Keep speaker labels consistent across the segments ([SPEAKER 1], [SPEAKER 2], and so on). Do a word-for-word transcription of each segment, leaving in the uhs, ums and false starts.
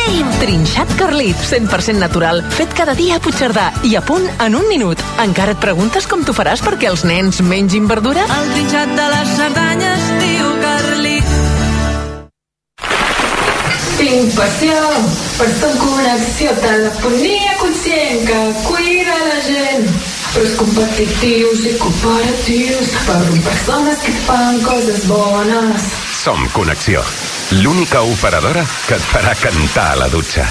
[SPEAKER 1] Team Trinxat Carlit, cent per cent natural, fet cada dia a Puigcerdà i a punt en un minut. Encara et preguntes com t'ho faràs perquè els nens mengin verdura?
[SPEAKER 2] El trinxat de les Cerdanyes diu Carlit.
[SPEAKER 3] Tinc passió per estar en connexió, telefonia conscient que cuida la gent. Pros competitius i cooperatius per persones que fan coses bones.
[SPEAKER 4] Som Connexió, l'única operadora que et farà cantar a la dutxa.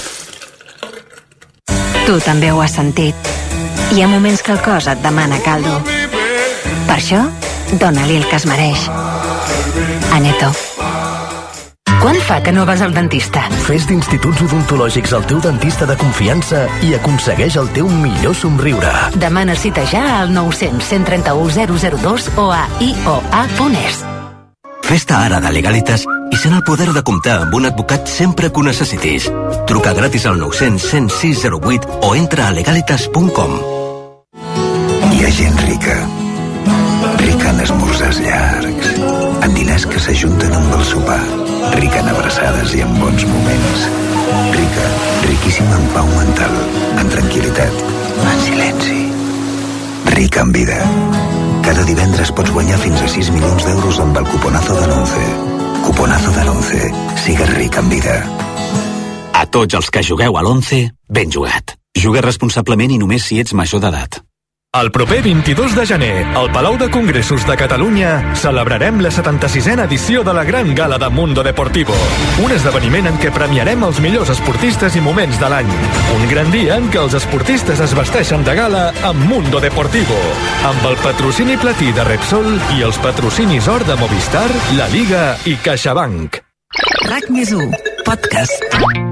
[SPEAKER 5] Tu també ho has sentit. Hi ha moments que el cos et demana caldo. Per això, dona-li el que es mereix. Aneto. Quant fa que no vas al dentista?
[SPEAKER 6] Fes d'Instituts Odontològics el teu dentista de confiança i aconsegueix el teu millor somriure.
[SPEAKER 5] Demana cita ja al nou cents, cent trenta-u, zero zero dos o a i o a punt es.
[SPEAKER 7] Fes-te ara de Legalitas i sent el poder de comptar amb un advocat sempre que ho necessitis. Truca gratis al nou cents, cent sis zero vuit o entra a legalitas punt com.
[SPEAKER 8] Hi ha gent rica. Rica en esmorzars llargs, en diners que s'ajunten amb el sopar, rica en abraçades i en bons moments. Rica, riquíssima en pau mental, en tranquil·litat, en silenci. Rica en vida. Cada divendres pots guanyar fins a sis milions d'euros amb el cuponazo de l'once. Cuponazo de l'once. Sigues ric en vida.
[SPEAKER 9] A tots els que jugueu a l'once, ben jugat. Juga responsablement i només si ets major d'edat.
[SPEAKER 10] El proper vint-i-dos de gener, al Palau de Congressos de Catalunya, celebrarem la setanta-sisena edició de la Gran Gala de Mundo Deportivo. Un esdeveniment en què premiarem els millors esportistes i moments de l'any. Un gran dia en què els esportistes es vesteixen de gala amb Mundo Deportivo, amb el patrocini platí de Repsol i els patrocinis or de Movistar, La Liga i CaixaBank.
[SPEAKER 11] RAC més u, podcast.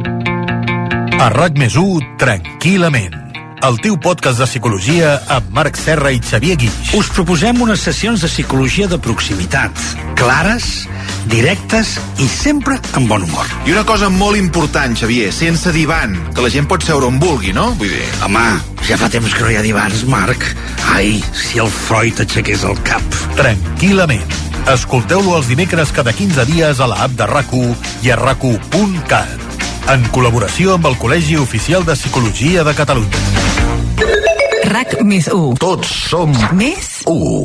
[SPEAKER 12] A RAC més u, tranquil·lament. El teu podcast de psicologia amb Marc Serra i Xavier Guix.
[SPEAKER 13] Us proposem unes sessions de psicologia de proximitat, clares, directes i sempre amb bon humor.
[SPEAKER 14] I una cosa molt important, Xavier, sense divan, que la gent pot seure on vulgui, no? Vull dir...
[SPEAKER 13] Home, ja fa temps que no hi ha divans, Marc. Ai, si el Freud aixequés el cap.
[SPEAKER 12] Tranquil·lament. Escolteu-lo els dimecres cada quinze dies a l'app de RAC u i a rac u punt cat. En col·laboració amb el Col·legi Oficial de Psicologia de Catalunya.
[SPEAKER 11] RAC més u.
[SPEAKER 12] Tots som
[SPEAKER 11] més
[SPEAKER 12] u.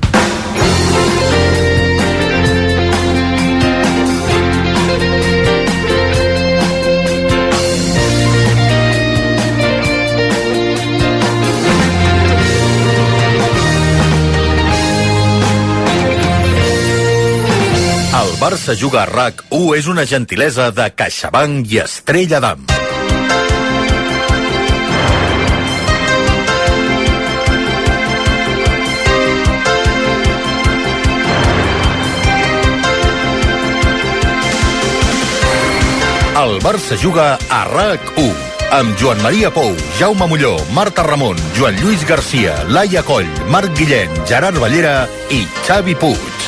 [SPEAKER 12] El Barça juga a RAC u és una gentilesa de CaixaBank i Estrella d'Am. El Barça juga a RAC u amb Joan Maria Pou, Jaume Molló, Marta Ramon, Joan Lluís Garcia, Laia Coll, Marc Guillén, Gerard Ballera i Xavi Puig.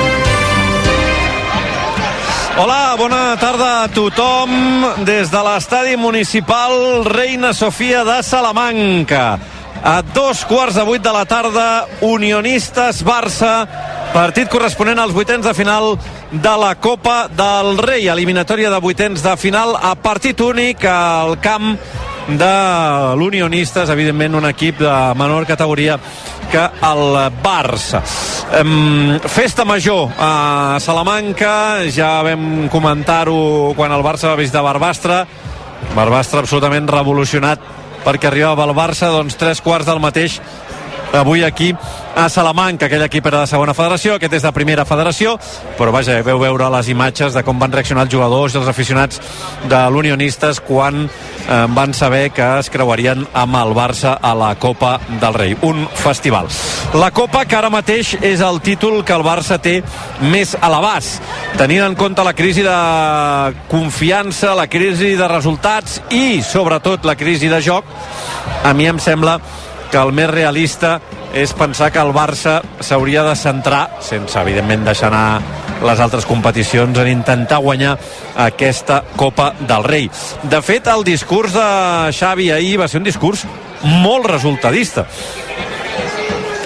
[SPEAKER 15] Hola, bona tarda a tothom des de l'estadi municipal Reina Sofia de Salamanca. A dos quarts de vuit de la tarda, Unionistes Barça, partit corresponent als vuitens de final de la Copa del Rei, eliminatòria de vuitens de final a partit únic al camp de l'Unionistes, evidentment un equip de menor categoria que el Barça. Um, festa major a Salamanca, ja vam comentar-ho quan el Barça va visitar Barbastre. Barbastre absolutament revolucionat perquè arribava el Barça, doncs tres quarts del mateix avui aquí a Salamanca. Aquell equip era de segona federació, aquest és de primera federació, però vaja, veu veure les imatges de com van reaccionar els jugadors i els aficionats de l'Unionistes quan eh, van saber que es creuarien amb el Barça a la Copa del Rei, un festival. La Copa que ara mateix és el títol que el Barça té més a l'abast, tenint en compte la crisi de confiança, la crisi de resultats i sobretot la crisi de joc. A mi em sembla que el més realista és pensar que el Barça s'hauria de centrar, sense evidentment deixar anar les altres competicions, en intentar guanyar aquesta Copa del Rei. De fet, el discurs de Xavi ahir va ser un discurs molt resultadista.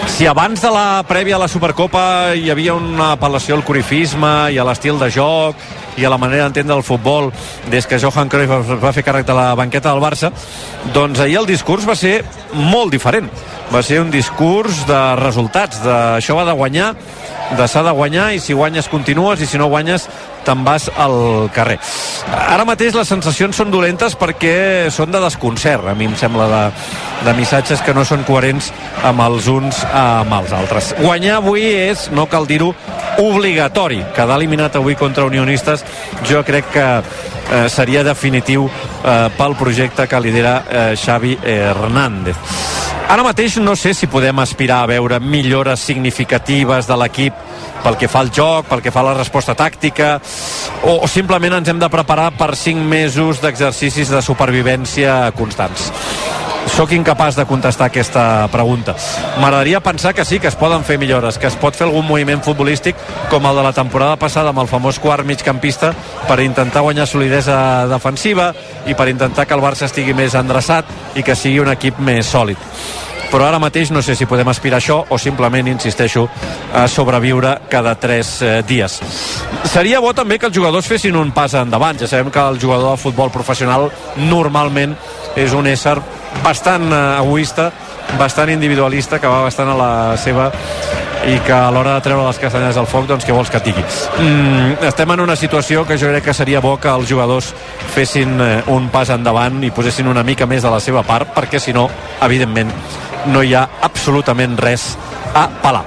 [SPEAKER 15] Si abans de la prèvia a la Supercopa hi havia una apel·lació al corifisme i a l'estil de joc i a la manera d'entendre el futbol des que Johan Cruyff va fer càrrec de la banqueta del Barça, doncs ahir el discurs va ser molt diferent. Va ser un discurs de resultats, de això va de guanyar, de s'ha de guanyar, i si guanyes continues i si no guanyes te'n vas al carrer. Ara mateix les sensacions són dolentes perquè són de desconcert, a mi em sembla, de, de missatges que no són coherents amb els uns amb els altres. Guanyar avui és, no cal dir-ho, obligatori. Quedar eliminat avui contra Unionistes jo crec que eh, seria definitiu eh, pel projecte que lidera eh, Xavi Hernández. Ara mateix no sé si podem aspirar a veure millores significatives de l'equip pel que fa al joc, pel que fa a la resposta tàctica, o, o simplement ens hem de preparar per cinc mesos d'exercicis de supervivència constants. Soc incapaç de contestar aquesta pregunta. M'agradaria pensar que sí, que es poden fer millores, que es pot fer algun moviment futbolístic com el de la temporada passada amb el famós quart migcampista per intentar guanyar solidesa defensiva i per intentar que el Barça estigui més endreçat i que sigui un equip més sòlid. Però ara mateix no sé si podem aspirar a això o simplement, insisteixo, a sobreviure cada tres eh, dies. Seria bo també que els jugadors fessin un pas endavant. Ja sabem que el jugador de futbol professional normalment és un ésser bastant eh, egoista, bastant individualista, que va bastant a la seva i que a l'hora de treure les castanyes al foc, doncs què vols que et digui? Mm, estem en una situació que jo crec que seria bo que els jugadors fessin eh, un pas endavant i posessin una mica més de la seva part, perquè si no, evidentment, no hi ha absolutament res a pelar.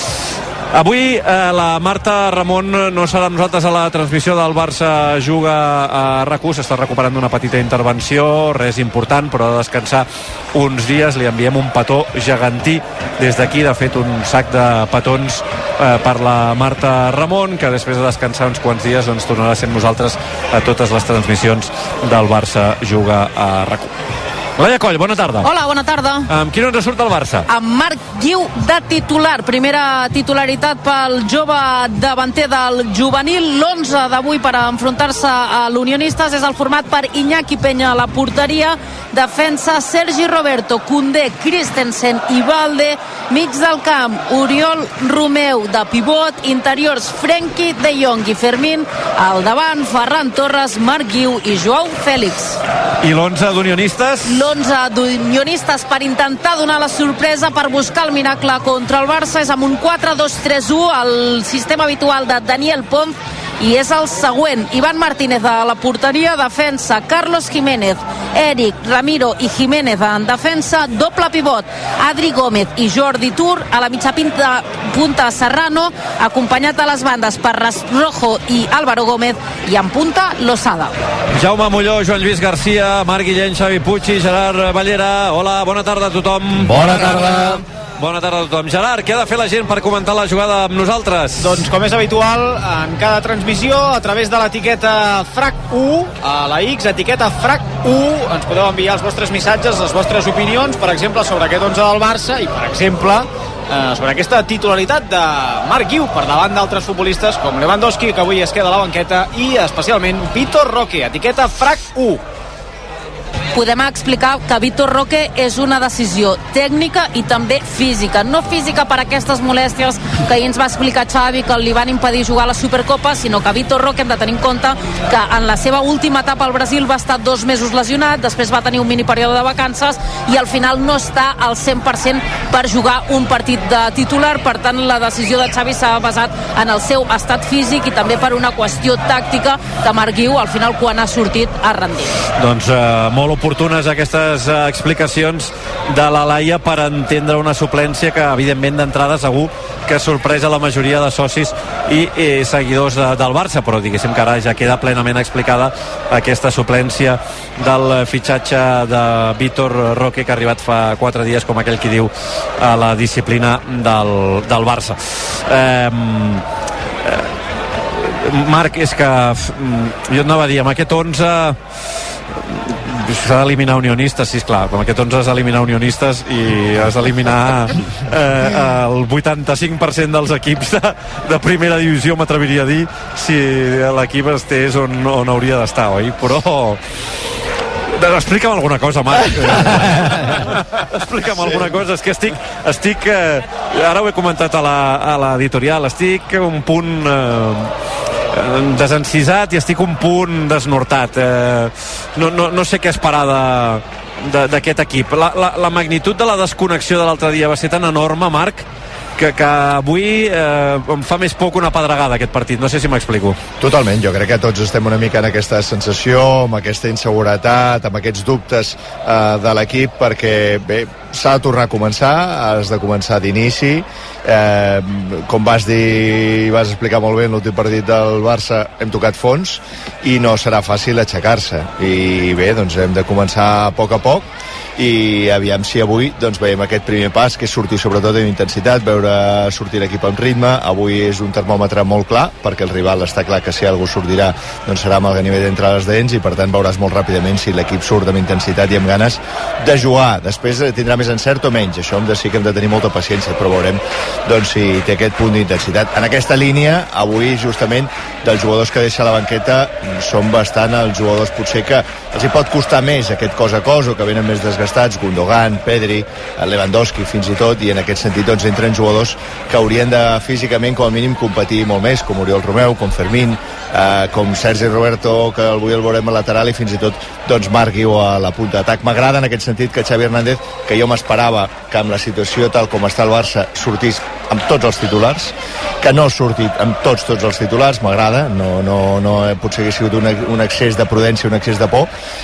[SPEAKER 15] Avui eh, la Marta Ramon no serà amb nosaltres a la transmissió del Barça Juga a RAC u, s'està recuperant d'una petita intervenció, res important, però ha de descansar uns dies. Li enviem un petó gegantí des d'aquí, de fet un sac de petons eh, per la Marta Ramon, que després de descansar uns quants dies doncs tornarà a ser amb nosaltres a totes les transmissions del Barça Juga a RAC u. Laia Coll, bona tarda.
[SPEAKER 16] Hola, bona tarda.
[SPEAKER 15] Amb quin ens surt el Barça?
[SPEAKER 16] Amb Marc Guiu de titular. Primera titularitat pel jove davanter del juvenil. L'onze d'avui per enfrontar-se a l'Unionistes és el format per Iñaki Peña a la porteria. Defensa Sergi Roberto, Koundé, Christensen i Valde. Mig del camp, Oriol Romeu de pivot. Interiors, Frenkie de Jong i Fermín. Al davant, Ferran Torres, Marc Guiu i Joao Fèlix.
[SPEAKER 15] I l'onze d'Unionistes?
[SPEAKER 16] L'onze d'Unionistes per intentar donar la sorpresa, per buscar el miracle contra el Barça, és amb un quatre dos tres u, el sistema habitual de Daniel Pons, i és el següent. Ivan Martínez a la porteria, defensa Carlos Jiménez, Eric, Ramiro i Jiménez en defensa, doble pivot Adri Gómez i Jordi Tur, a la mitja pinta, punta Serrano, acompanyat a les bandes per Rojo i Álvaro Gómez, i en punta Losada.
[SPEAKER 15] Jaume Molló, Joan Lluís Garcia, Marc Guillén, Xavi Puig i Gerard Ballera. Hola, bona tarda a tothom.
[SPEAKER 17] Bona tarda.
[SPEAKER 15] Bona tarda a tothom. Gerard, què ha de fer la gent per comentar la jugada amb nosaltres?
[SPEAKER 17] Doncs com és habitual, en cada transmissió, a través de l'etiqueta frac u, a la X, etiqueta frac u, ens podeu enviar els vostres missatges, les vostres opinions, per exemple, sobre aquest onze del Barça i, per exemple, eh, sobre aquesta titularitat de Marc Guiu per davant d'altres futbolistes com Lewandowski, que avui es queda a la banqueta, i especialment Vitor Roque, etiqueta frac u.
[SPEAKER 16] Podem explicar que Vitor Roque és una decisió tècnica i també física. No física per aquestes molèsties que ahir ens va explicar Xavi, que li van impedir jugar a la Supercopa, sinó que Vitor Roque hem de tenir en compte que en la seva última etapa al Brasil va estar dos mesos lesionat, després va tenir un mini període de vacances i al final no està al cent per cent per jugar un partit de titular. Per tant, la decisió de Xavi s'ha basat en el seu estat físic i també per una qüestió tàctica que Marc Guiu al final, quan ha sortit, ha rendit.
[SPEAKER 15] Doncs eh, molt oportunes aquestes uh, explicacions de la Laia per entendre una suplència que evidentment d'entrada segur que sorpresa la majoria de socis i, i seguidors de, del Barça, però diguéssim que ara ja queda plenament explicada aquesta suplència del fitxatge de Vitor Roque, que ha arribat fa quatre dies, com aquell qui diu, a la disciplina del, del Barça. Eh, eh, Marc, és que jo et anava a dir, amb aquest onze s'ha d'eliminar Unionistes, sí, esclar, com aquest onze has d'eliminar Unionistes i has d'eliminar eh, el vuitanta-cinc per cent dels equips de, de primera divisió, m'atreviria a dir, si l'equip estés on, on hauria d'estar, oi? Però Explica'm alguna cosa, Marc. Explica'm sí. alguna cosa. És que estic... estic eh, ara ho he comentat a l'editorial. Estic un punt... Eh, desencisat i estic un punt desnortat. Eh, no, no, no sé què esperar de, d'aquest equip. La, la, la magnitud de la desconnexió de l'altre dia va ser tan enorme, Marc, que, que avui eh, em fa més por que una pedregada aquest partit. No sé si m'explico.
[SPEAKER 18] Totalment, jo crec que tots estem una mica en aquesta sensació, amb aquesta inseguretat, amb aquests dubtes eh, de l'equip, perquè bé, s'ha de tornar a començar, has de començar d'inici. Eh, com vas dir, vas explicar molt bé en l'últim partit del Barça, hem tocat fons i no serà fàcil aixecar-se, i bé, doncs hem de començar a poc a poc, i aviam si avui doncs veiem aquest primer pas, que és sortir sobretot amb intensitat, veure sortir l'equip amb ritme. Avui és un termòmetre molt clar, perquè el rival està clar que si algú sortirà doncs serà amb el nivell d'entre les dents, i per tant veuràs molt ràpidament si l'equip surt amb intensitat i amb ganes de jugar. Després tindrà més encert o menys, això hem de, sí que hem de tenir molta paciència, però veurem doncs si té aquest punt d'intensitat. En aquesta línia, avui justament dels jugadors que deixa la banqueta són bastant els jugadors potser que els hi pot costar més aquest cos a cos, o que venen més desgastats, Gundogan, Pedri, Lewandowski fins i tot, i en aquest sentit doncs entren jugadors que haurien de físicament com a mínim competir molt més, com Oriol Romeu, com Fermín, eh, com Sergi Roberto, que avui el veurem a lateral, i fins i tot doncs Marc Guiu a la punta d'atac. M'agrada en aquest sentit que Xavi Hernández, que jo m'esperava que amb la situació tal com està el Barça sortís amb tots els titulars, que no ha sortit amb tots tots els titulars, m'agrada, no, no, no potser hagués sigut un, un excés de prudència, un excés de por,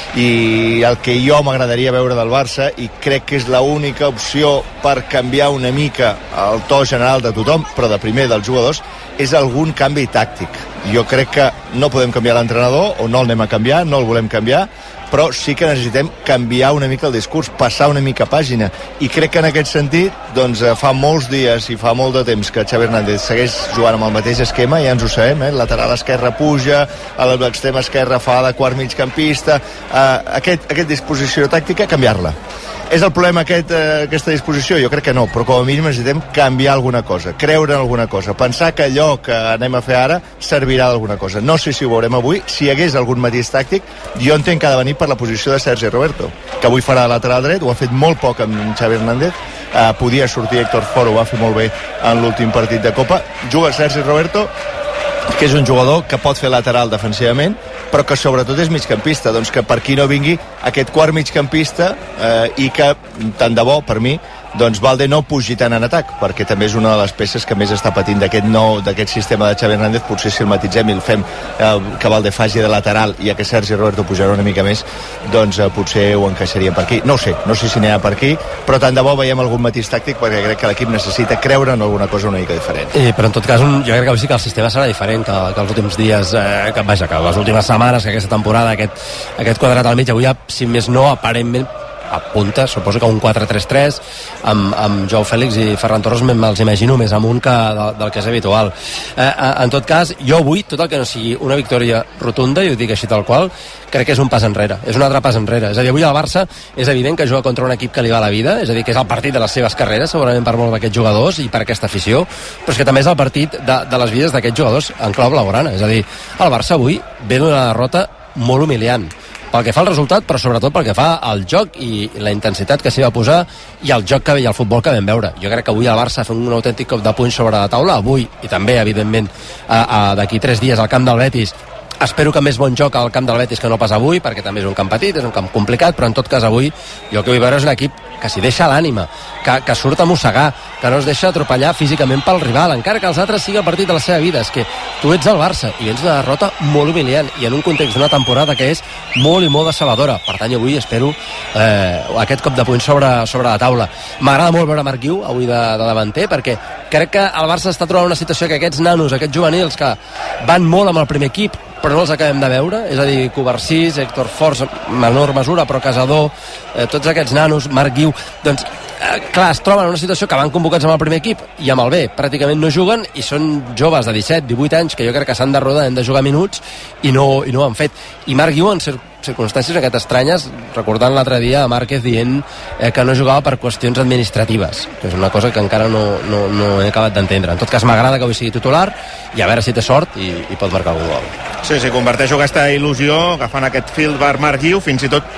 [SPEAKER 18] i el que jo m'agradaria veure del Barça, i crec que és l'única opció per canviar una mica el to general de tothom, però de primer dels jugadors, és algun canvi tàctic. Jo crec que no podem canviar l'entrenador, o no el anem a canviar, no el volem canviar, però sí que necessitem canviar una mica el discurs, passar una mica pàgina, i crec que en aquest sentit doncs fa molts dies i fa molt de temps que Xavi Hernández segueix jugant amb el mateix esquema, ja ens ho sabem, eh? Lateral esquerre puja, a l'extrem esquerre fa de quart migcampista, eh, aquest, aquest disposició tàctica, canviar-la. És el problema aquest, eh, aquesta disposició? Jo crec que no, però com a mínim necessitem canviar alguna cosa, creure en alguna cosa, pensar que allò que anem a fer ara servirà d'alguna cosa. No sé si ho veurem avui. Si hi hagués algun matís tàctic, jo entenc que ha de venir per la posició de Sergi Roberto, que avui farà lateral dret, ho ha fet molt poc amb Xavi Hernández, eh, podia sortir Héctor Fort, ho va fer molt bé en l'últim partit de Copa. Juga Sergi Roberto, que és un jugador que pot fer lateral defensivament, però que sobretot és migcampista, doncs que per aquí no vingui aquest quart migcampista, eh, i que tant de bo per mi doncs Valde no pugi tant en atac, perquè també és una de les peces que més està patint d'aquest nou, d'aquest sistema de Xavi Hernández. Potser si el matitzem i el fem eh, que Valde faci de lateral, i a que Sergi Roberto pujarà una mica més, doncs eh, potser ho encaixaria per aquí. No ho sé, no sé si anirà per aquí, però tant de bo veiem algun matís tàctic, perquè crec que l'equip necessita creure en alguna cosa una mica diferent.
[SPEAKER 19] Eh, però en tot cas, jo crec que sí que el sistema serà diferent que, que els últims dies, eh, que, vaja, que les últimes setmanes, que aquesta temporada, aquest, aquest quadrat al mig. Avui, si més no, aparentment apunta, suposo que un quatre tres tres amb, amb Joao Fèlix i Ferran Torres me'ls imagino més amunt que de, del que és habitual. Eh, en tot cas, jo avui, tot el que no sigui una victòria rotunda, i ho dic així tal qual, crec que és un pas enrere, és un altre pas enrere. És a dir, avui el Barça és evident que juga contra un equip que li va a la vida, és a dir, que és el partit de les seves carreres, segurament per molts d'aquests jugadors i per aquesta afició, però és que també és el partit de, de les vides d'aquests jugadors en clau blaugrana. És a dir, el Barça avui ve d'una derrota molt humiliant, pel que fa al resultat, però sobretot pel que fa al joc i la intensitat que s'hi va posar, i el joc que ve i el futbol que vam veure. Jo crec que avui el Barça ha fet un autèntic cop de puny sobre la taula, avui, i també, evidentment, d'aquí tres dies al camp del Betis. Espero que més bon joc al camp del Betis que no pas avui, perquè també és un camp petit, és un camp complicat, però en tot cas avui jo el que vull veure és un equip que s'hi deixa l'ànima, que, que surt a mossegar, que no es deixa atropellar físicament pel rival, encara que els altres sigui el partit de la seva vida. És que tu ets el Barça i vens una derrota molt humiliant, i en un context d'una temporada que és molt i molt decebedora. Per tant, avui espero eh, aquest cop de puny sobre, sobre la taula. M'agrada molt veure Marc Guiu avui de, de davanter, perquè crec que el Barça està trobant una situació que aquests nanos, aquests juvenils que van molt amb el primer equip però no els acabem de veure, és a dir, Covarsís, Héctor Fort, menor mesura, però Casador, eh, tots aquests nanos, Marc Guiu, doncs, eh, clar, es troben en una situació que van convocats amb el primer equip i amb el B pràcticament no juguen, i són joves de disset divuit anys que jo crec que s'han de rodar, han de jugar minuts, i no, i no ho han fet. I Marc Guiu, en circumstàncies aquestes estranyes, recordant l'altre dia a Márquez dient eh, que no jugava per qüestions administratives, que és una cosa que encara no, no, no he acabat d'entendre. En tot cas, m'agrada que avui sigui titular, i a veure si té sort i, i pot marcar algun gol.
[SPEAKER 14] Sí, sí, converteixo aquesta il·lusió agafant aquest fil per Marc Guiu, fins i tot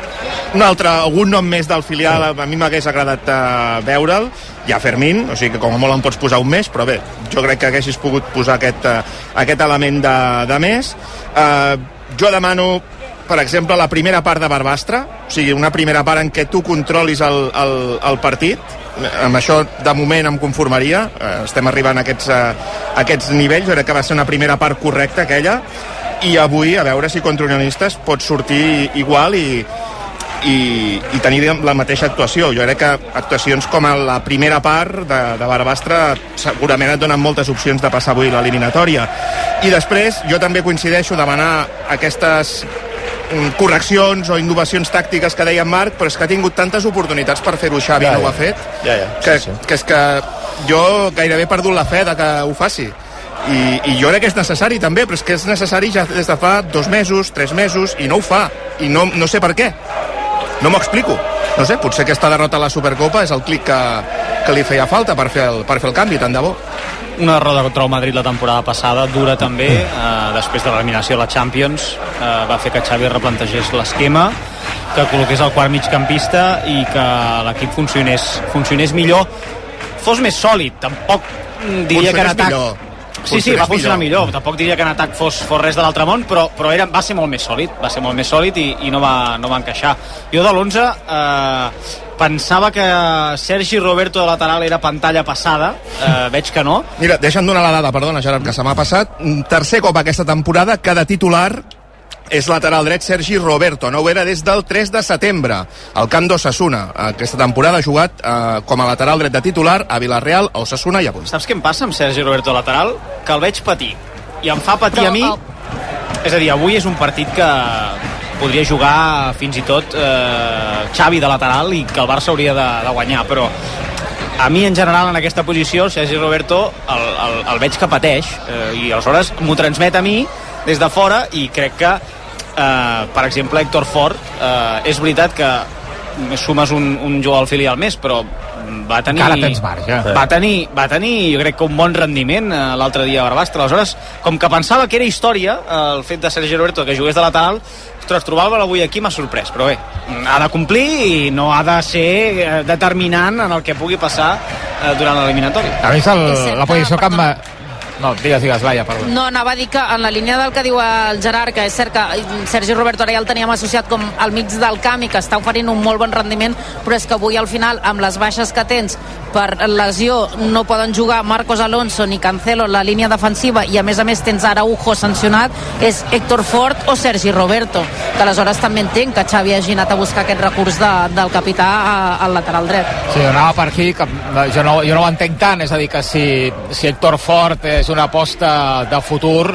[SPEAKER 20] un altre, algun nom més del filial, a mi m'hagués agradat uh, veure'l. Hi ha Fermín, o sigui que com a molt en pots posar un més, però bé, jo crec que haguessis pogut posar aquest, uh, aquest element de, de més. Uh, jo demano, per exemple, la primera part de Barbastre, o sigui, una primera part en què tu controlis el, el, el partit. Amb això, de moment, em conformaria. Uh, estem arribant a aquests, uh, a aquests nivells, jo crec que va ser una primera part correcta, aquella, i avui, a veure si contra Unionistes pot sortir igual i i, i tenir la mateixa actuació. Jo crec que actuacions com a la primera part de, de Barbastre segurament et donen moltes opcions de passar avui l'eliminatòria. I després jo també coincideixo demanar aquestes correccions o innovacions tàctiques que deia Marc, però és que ha tingut tantes oportunitats per fer-ho Xavi i ja, no ho ha fet,
[SPEAKER 18] ja, ja.
[SPEAKER 20] Que,
[SPEAKER 18] sí, sí.
[SPEAKER 20] que és que jo gairebé he perdut la fe de que ho faci. I, i jo crec que és necessari també, però és que és necessari ja des de fa dos mesos, tres mesos, i no ho fa, i no, no sé per què. No m'ho explico. No sé, potser aquesta derrota a la Supercopa és el clic que, que li feia falta per fer el, per fer el canvi, tant de bo.
[SPEAKER 17] Una derrota contra el Madrid la temporada passada, dura també, eh, després de l'eliminació de la Champions, eh, va fer que Xavi replantegés l'esquema, que col·loqués el quart migcampista i que l'equip funcionés, funcionés millor, fos més sòlid. Tampoc diria que en atac... Millor. Sí, sí, va funcionar millor. millor. Tampoc diria que en atac fos, fos res de l'altre món, però, però era, va ser molt més sòlid, va ser molt més sòlid i, i no, va, no va encaixar. Jo de l'onze eh, pensava que Sergi Roberto de lateral era pantalla passada, eh, veig que no.
[SPEAKER 20] Mira, deixa'm donar la dada, perdona Gerard, que se m'ha passat. Tercer cop aquesta temporada que de titular és lateral dret Sergi Roberto, no ho era des del tres de setembre al camp d'Osasuna. Aquesta temporada ha jugat eh, com a lateral dret de titular a Villarreal, a Osasuna i a Punt.
[SPEAKER 17] Saps què em passa amb Sergi Roberto lateral? Que el veig patir, i em fa patir a mi. És a dir, avui és un partit que podria jugar fins i tot eh, Xavi de lateral i que el Barça hauria de, de guanyar, però a mi en general en aquesta posició Sergi Roberto el, el, el veig que pateix, eh, i aleshores m'ho transmet a mi des de fora, i crec que Uh, per exemple, Héctor Fort, uh, és veritat que sumes un, un jugador al filial més, però va tenir...
[SPEAKER 21] Encara tens marge.
[SPEAKER 17] Va tenir, va tenir, jo crec que un bon rendiment uh, l'altre dia a Barbastre. Aleshores, com que pensava que era història uh, el fet de Sergi Roberto que jugués de lateral, ostres, trobar-lo avui aquí m'ha sorprès, però bé, ha de complir i no ha de ser uh, determinant en el que pugui passar uh, durant l'eliminatòria.
[SPEAKER 21] A més, el, la posició que em... No, digues, digues, Laia, perdó.
[SPEAKER 16] No, anava a dir que en la línia del que diu el Gerard, que és cert que Sergi Roberto ara ja el teníem associat com al mig del camp i que està oferint un molt bon rendiment, però és que avui al final, amb les baixes que tens per lesió, no poden jugar Marcos Alonso ni Cancelo en la línia defensiva, i a més a més tens Araujo sancionat, és Héctor Fort o Sergi Roberto, que aleshores també entenc que Xavi hagi anat a buscar aquest recurs de, del capità a, al lateral dret.
[SPEAKER 21] Sí, anava per aquí, que jo no, jo no ho entenc tant, és a dir, que si, si Héctor Fort és una aposta de futur,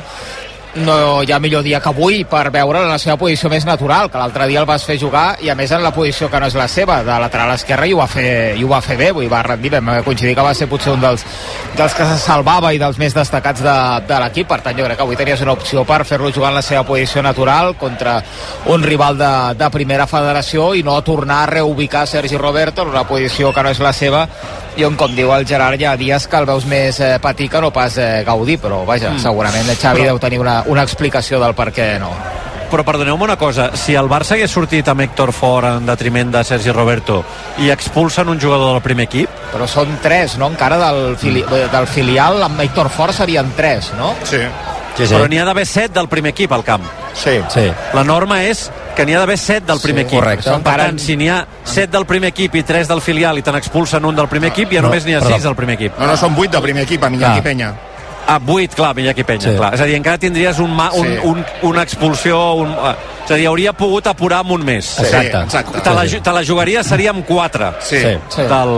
[SPEAKER 21] no hi ha millor dia que avui per veure en la seva posició més natural, que l'altre dia el vas fer jugar i a més en la posició que no és la seva, de lateral esquerre, i ho va fer, i ho va fer bé, vull va rendir, vam coincidir que va ser potser un dels, dels que se salvava i dels més destacats de, de l'equip. Per tant, jo crec que avui tenies una opció per fer-lo jugar en la seva posició natural contra un rival de, de primera federació i no tornar a reubicar Sergi Roberto en una posició que no és la seva, i on, com diu el Gerard, hi ha dies que el veus més eh, patir que no pas eh, gaudir, però vaja, mm. segurament Xavi però... deu tenir una, una explicació del per què no.
[SPEAKER 15] Però perdoneu-me una cosa, si el Barça hagués sortit amb Héctor Fort en detriment de Sergi Roberto i expulsen un jugador del primer equip...
[SPEAKER 21] Però són tres, no? Encara del, fili mm. del filial amb Héctor Fort serien tres, no?
[SPEAKER 20] Sí.
[SPEAKER 15] Sí, sí. Però n'hi ha d'haver set del primer equip al camp.
[SPEAKER 20] Sí.
[SPEAKER 15] sí. La norma és que n'hi ha d'haver set del primer sí, equip.
[SPEAKER 21] Correcte.
[SPEAKER 15] Per tant, si n'hi ha set del primer equip i tres del filial i te n'expulsen un del primer equip, ja no, només n'hi ha sis del primer equip.
[SPEAKER 20] No, no, són vuit del primer equip, a Iñaki Peña.
[SPEAKER 15] Ah, vuit, clar, Iñaki Peña, sí. clar. És a dir, encara tindries un, ma, un, sí. un, una expulsió... Un, uh, és a dir, hauria pogut apurar amb un més.
[SPEAKER 21] Sí, exacte. exacte.
[SPEAKER 15] Te la, te la jugaria, seria amb quatre.
[SPEAKER 20] Sí. sí. sí.
[SPEAKER 15] Del...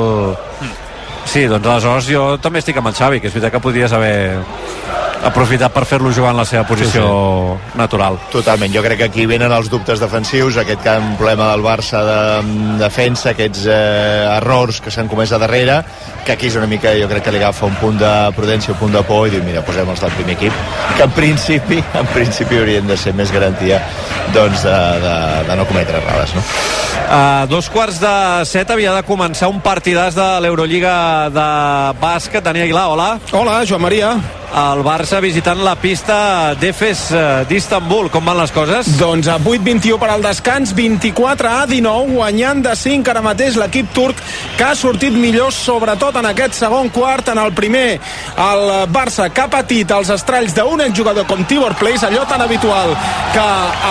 [SPEAKER 15] Sí, doncs aleshores jo també estic amb el Xavi, que és veritat que podries haver aprofitat per fer-lo jugar en la seva posició sí, sí. natural.
[SPEAKER 18] Totalment, jo crec que aquí venen els dubtes defensius, aquest gran problema del Barça de, de defensa, aquests eh, errors que s'han comès a darrere, que aquí és una mica, jo crec que li agafa un punt de prudència, un punt de por, i diu, mira, posem els del primer equip, que en principi, en principi haurien de ser més garantia doncs de, de, de no cometre errades, no?
[SPEAKER 15] A dos quarts de set havia de començar un partidàs de l'Eurolliga de bàsquet. Dani Aguilar, hola.
[SPEAKER 22] Hola, Joan Maria.
[SPEAKER 15] el Barça visitant la pista d'Efes d'Istanbul. Com van les coses?
[SPEAKER 1] Doncs a vuit vint-i-u per al descans, vint-i-quatre a dinou, guanyant de cinc ara mateix l'equip turc, que ha sortit millor sobretot en aquest segon quart. En el primer el Barça, que ha patit els estralls d'un exjugador com Tibor Place, allò tan habitual que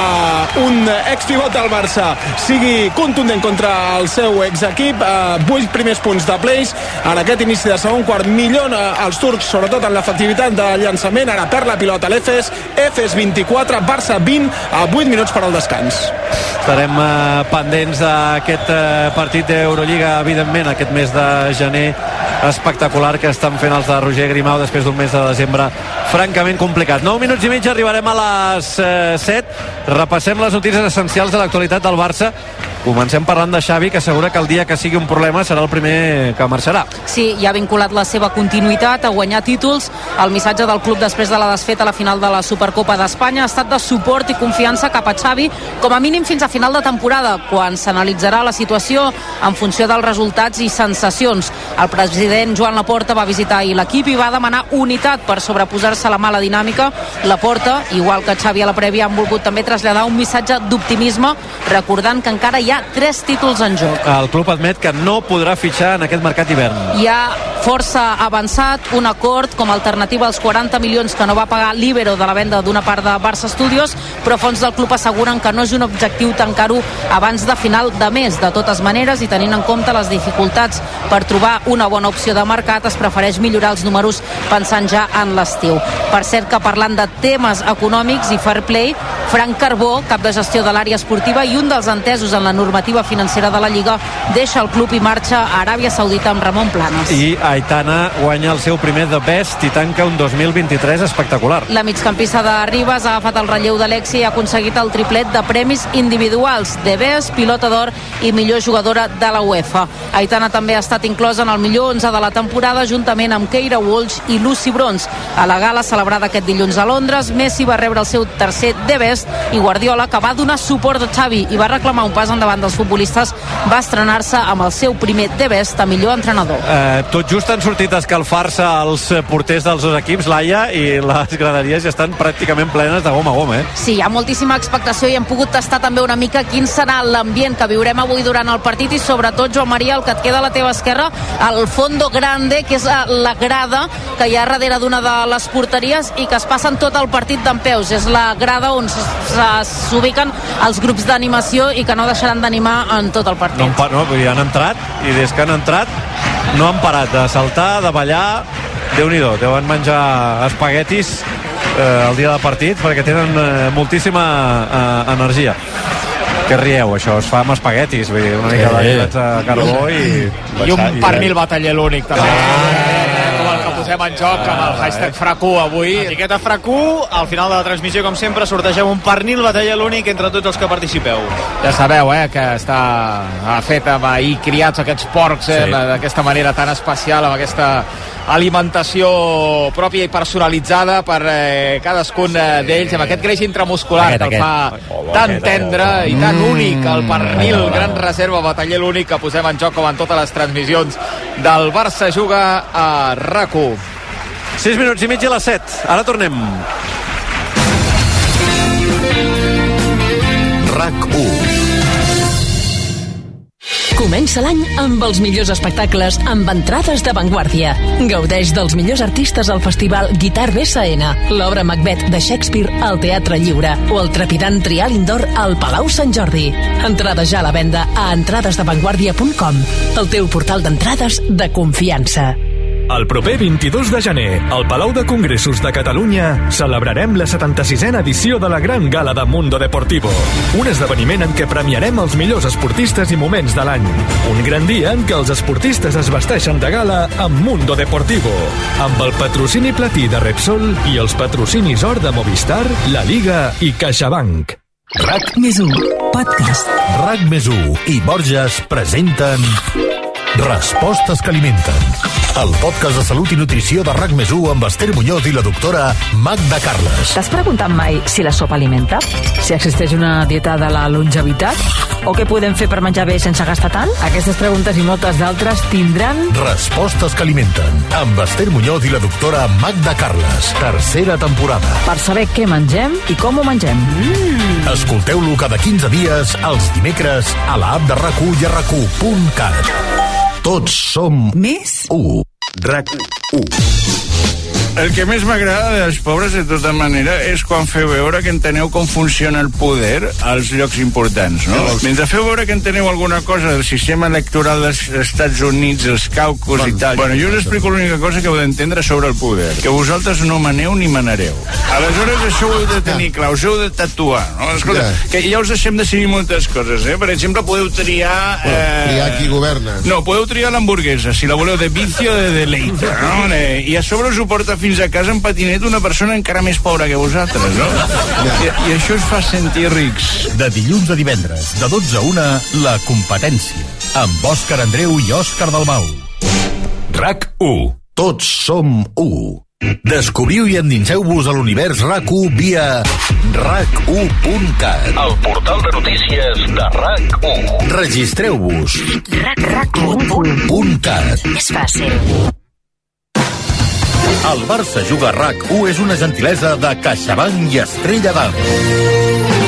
[SPEAKER 1] uh, un expivot del Barça sigui contundent contra el seu exequip. Uh, vuit primers punts de Place en aquest inici de segon quart, millor uh, els turcs, sobretot en l'efectivitat de llançament. Ara perd la pilota l'Efes, Efes vint-i-quatre, Barça vint, a vuit minuts per al descans.
[SPEAKER 15] Estarem uh, pendents d'aquest uh, partit d'Eurolliga, evidentment, aquest mes de gener espectacular que estan fent els de Roger Grimau després d'un mes de desembre francament complicat. nou minuts i mig, arribarem a les uh, set. Repassem les notícies essencials de l'actualitat del Barça. Comencem parlant de Xavi, que assegura que el dia que sigui un problema serà el primer que marxarà.
[SPEAKER 16] Sí, ja ha vinculat la seva continuïtat a guanyar títols. El missatge del club després de la desfeta a la final de la Supercopa d'Espanya ha estat de suport i confiança cap a Xavi, com a mínim fins a final de temporada, quan s'analitzarà la situació en funció dels resultats i sensacions. El president Joan Laporta va visitar ahir l'equip i va demanar unitat per sobreposar-se a la mala dinàmica. Laporta, igual que Xavi a la prèvia, han volgut també traslladar un missatge d'optimisme, recordant que encara hi ha tres títols en joc.
[SPEAKER 15] El club admet que no podrà fitxar en aquest mercat d'hivern.
[SPEAKER 16] Hi ha força avançat un acord com a alternativa als quaranta milions que no va pagar l'Ibero de la venda d'una part de Barça Studios, però fons del club asseguren que no és un objectiu tancar-ho abans de final de mes. De totes maneres, i tenint en compte les dificultats per trobar una bona opció de mercat, es prefereix millorar els números pensant ja en l'estiu. Per cert que parlant de temes econòmics i fair play, Frank Carbó, cap de gestió de l'àrea esportiva i un dels entesos en la normativa financera de la Lliga, deixa el club i marxa a Aràbia Saudita amb Ramon Planes.
[SPEAKER 15] I Aitana guanya el seu primer The Best i tanca un dos mil vint-i-tres espectacular.
[SPEAKER 16] La migcampista de Ribas ha agafat el relleu d'Alexi i ha aconseguit el triplet de premis individuals, The Best, Pilota d'Or i millor jugadora de la UEFA. Aitana també ha estat inclosa en el millor onze de la temporada juntament amb Keira Walsh i Lucy Bronze. A la gala celebrada aquest dilluns a Londres, Messi va rebre el seu tercer The Best i Guardiola, que va donar suport a Xavi i va reclamar un pas endavant dels futbolistes, va estrenar-se amb el seu primer The Best a millor entrenador.
[SPEAKER 15] Eh, tot just han sortit a escalfar-se els porters dels dos equips, Laia, i les graderies ja estan pràcticament plenes de gom a gom, eh?
[SPEAKER 16] Sí, hi ha moltíssima expectació i hem pogut tastar també una mica quin serà l'ambient que viurem avui durant el partit i sobretot, Joan Maria, el que et queda a la teva esquerra, el fondo grande, que és la grada que hi ha darrere d'una de les porteries i que es passen tot el partit dempeus. És la grada on s'ubiquen els grups d'animació i que no deixaran d'animar en tot el partit.
[SPEAKER 15] No, no, vull dir, han entrat i des que han entrat no han parat de saltar, de ballar. Déu-n'hi-do, deuen menjar espaguetis eh, el dia del partit perquè tenen eh, moltíssima eh, energia. Que rieu, això es fa amb espaguetis, vull dir, una mica de gallets a carbó i...
[SPEAKER 21] I un pernil bataller l'únic, també. Com el que posem en joc amb el hashtag FRAC1 avui.
[SPEAKER 17] Etiqueta FRAC1, al final de la transmissió, com sempre, sortegem un pernil bataller l'únic entre tots els que participeu.
[SPEAKER 21] Ja sabeu, eh, que està fet amb ahir criats aquests porcs, eh, sí. d'aquesta manera tan especial, amb aquesta alimentació pròpia i personalitzada per eh, cadascun d'ells, amb aquest greix intramuscular aquest, que el fa oh, tan tendre oh. i tan únic, el pernil mm. gran reserva bataller l'únic que posem en joc com en totes les transmissions del Barça Juga a RAC1.
[SPEAKER 15] sis minuts i mig i les set, ara tornem.
[SPEAKER 12] RAC1.
[SPEAKER 22] Comença l'any amb els millors espectacles amb entrades d'avantguàrdia. Gaudeix dels millors artistes al festival Guitar B S N, l'obra Macbeth de Shakespeare al Teatre Lliure o el trepidant Trial Indoor al Palau Sant Jordi. Entrades ja a la venda a entrades d'avantguàrdia punt com, el teu portal d'entrades de confiança.
[SPEAKER 10] El proper vint-i-dos de gener, al Palau de Congressos de Catalunya, celebrarem la setanta-sisena edició de la Gran Gala de Mundo Deportivo. Un esdeveniment en què premiarem els millors esportistes i moments de l'any. Un gran dia en què els esportistes es vesteixen de gala amb Mundo Deportivo, amb el patrocini platí de Repsol i els patrocinis or de Movistar, La Liga i CaixaBank.
[SPEAKER 11] RAC més u, podcast.
[SPEAKER 12] RAC més u i Borges presenten Respostes que alimenten. El podcast de salut i nutrició de RAC més u amb Esther Muñoz i la doctora Magda Carles.
[SPEAKER 11] T'has preguntat mai si la sopa alimenta? Si existeix una dieta de la longevitat? O què podem fer per menjar bé sense gastar tant? Aquestes preguntes i moltes d'altres tindran...
[SPEAKER 12] Respostes que alimenten. Amb Esther Muñoz i la doctora Magda Carles. Tercera temporada.
[SPEAKER 11] Per saber què mengem i com ho mengem.
[SPEAKER 12] Mm. Escolteu-lo cada quinze dies, els dimecres, a l'app de RAC u i a rac u punt cat. Tots som...
[SPEAKER 11] Més?
[SPEAKER 12] U. RAC u.
[SPEAKER 2] El que més m'agrada dels pobres, de tota manera, és quan feu veure que enteneu com funciona el poder als llocs importants, no? Mentre feu veure que enteneu alguna cosa del sistema electoral dels Estats Units, els caucus i tal, bueno, jo us explico l'única cosa que heu d'entendre sobre el poder, que vosaltres no maneu ni manareu. Aleshores, això ho heu de tenir clar, us heu de tatuar, no? Escolta, que ja us deixem decidir moltes coses, eh? Per exemple, podeu triar... Eh...
[SPEAKER 3] Triar qui governa.
[SPEAKER 2] No, podeu triar l'hamburguesa, si la voleu de vicio o de deleite, no? Eh, I a sobre us ho porta fins a casa en patinet una persona encara més pobra que vosaltres, no? I, i això us fa sentir rics.
[SPEAKER 12] De dilluns a divendres, de dotze a una, La Competència, amb Òscar Andreu i Òscar Dalmau. RAC u. Tots som u. Descobriu i endinseu-vos a l'univers RAC u via rac u punt cat, el portal de notícies de RAC u. Registreu-vos. rac u punt cat.
[SPEAKER 5] És fàcil.
[SPEAKER 12] El Barça Juga a RAC u és una gentilesa de CaixaBank i Estrella d'Am.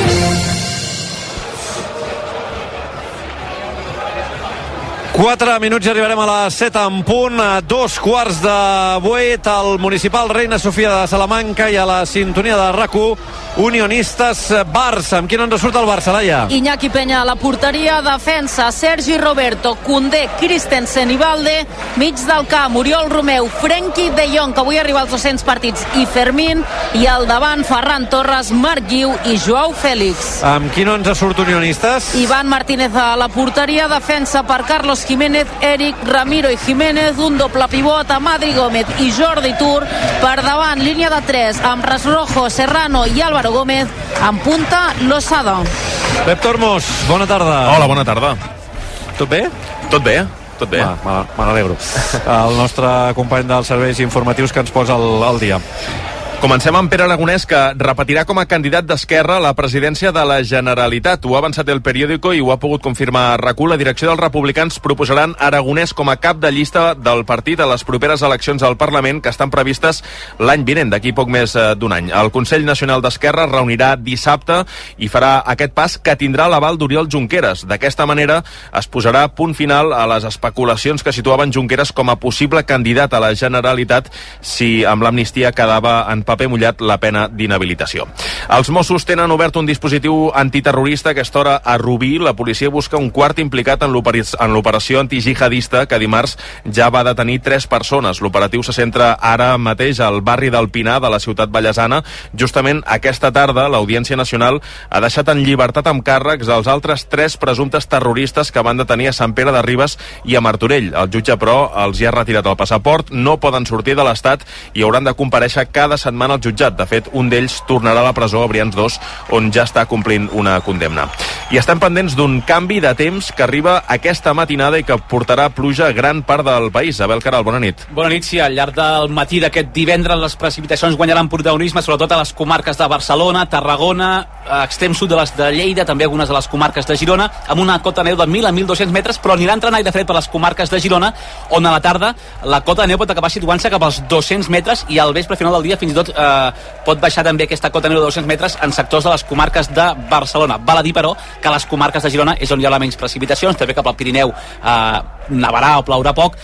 [SPEAKER 15] Quatre minuts i arribarem a les set en punt, a dos quarts de vuit, al municipal Reina Sofia de Salamanca i a la sintonia de RAC u, Unionistes Barça. Amb qui no ens surt el Barça, Laia?
[SPEAKER 16] Iñaki Peña a la porteria, defensa Sergi Roberto, Koundé, Christensen i Valde, mig del camp Oriol Romeu, Frenkie de Jong, que avui arriba als dos-cents partits, i Fermín, i al davant Ferran Torres, Marc Guiu i Joao Fèlix.
[SPEAKER 15] Amb qui no ens surt Unionistes?
[SPEAKER 16] Iván Martínez a la porteria, defensa per Carlos Jiménez, Eric, Ramiro i Jiménez, un doble pivot a Madri Gómez i Jordi Tur, per davant línia de tres amb Rasrojo, Serrano i Álvaro Gómez, en punta Losada.
[SPEAKER 15] Pep Tormos, bona tarda.
[SPEAKER 23] Hola, bona tarda.
[SPEAKER 15] Tot bé?
[SPEAKER 23] Tot bé, tot bé.
[SPEAKER 15] Va, me n'alegro. El nostre company dels serveis informatius que ens posa al, al dia.
[SPEAKER 23] Comencem amb Pere Aragonès, que repetirà com a candidat d'Esquerra a la presidència de la Generalitat. Ho ha avançat El Periódico i ho ha pogut confirmar a RAC u. La direcció dels republicans proposaran Aragonès com a cap de llista del partit a les properes eleccions al Parlament, que estan previstes l'any vinent, d'aquí poc més d'un any. El Consell Nacional d'Esquerra es reunirà dissabte i farà aquest pas, que tindrà l'aval d'Oriol Junqueras. D'aquesta manera es posarà punt final a les especulacions que situaven Junqueras com a possible candidat a la Generalitat si amb l'amnistia quedava en paper mullat la pena d'inhabilitació. Els Mossos tenen obert un dispositiu antiterrorista a aquesta hora a Rubí. La policia busca un quart implicat en l'operació antijihadista que dimarts ja va detenir tres persones. L'operatiu se centra ara mateix al barri del Pinar de la ciutat vallesana. Justament aquesta tarda l'Audiència Nacional ha deixat en llibertat amb càrrecs els altres tres presumptes terroristes que van detenir a Sant Pere de Ribes i a Martorell. El jutge, però, els hi ha retirat el passaport, no poden sortir de l'Estat i hauran de comparèixer cada setmana al jutjat. De fet, un d'ells tornarà a la presó a Brians dos, on ja està complint una condemna. I estem pendents d'un canvi de temps que arriba aquesta matinada i que portarà pluja a gran part del país. Abel Caral, bona nit.
[SPEAKER 24] Bona nit, sí. Al llarg del matí d'aquest divendres les precipitacions guanyaran protagonisme, sobretot a les comarques de Barcelona, Tarragona, extrem sud de les de Lleida, també algunes de les comarques de Girona, amb una cota de neu de mil a mil dos-cents metres, però anirà entrant aire fred per les comarques de Girona, on a la tarda la cota de neu pot acabar situant-se cap als dos-cents metres i al vespre final del dia fins i tot Eh, pot baixar també aquesta cota de neu de dos-cents metres en sectors de les comarques de Barcelona. Val a dir, però, que a les comarques de Girona és on hi ha la menys precipitacions, també cap al Pirineu eh, nevarà o plourà poc,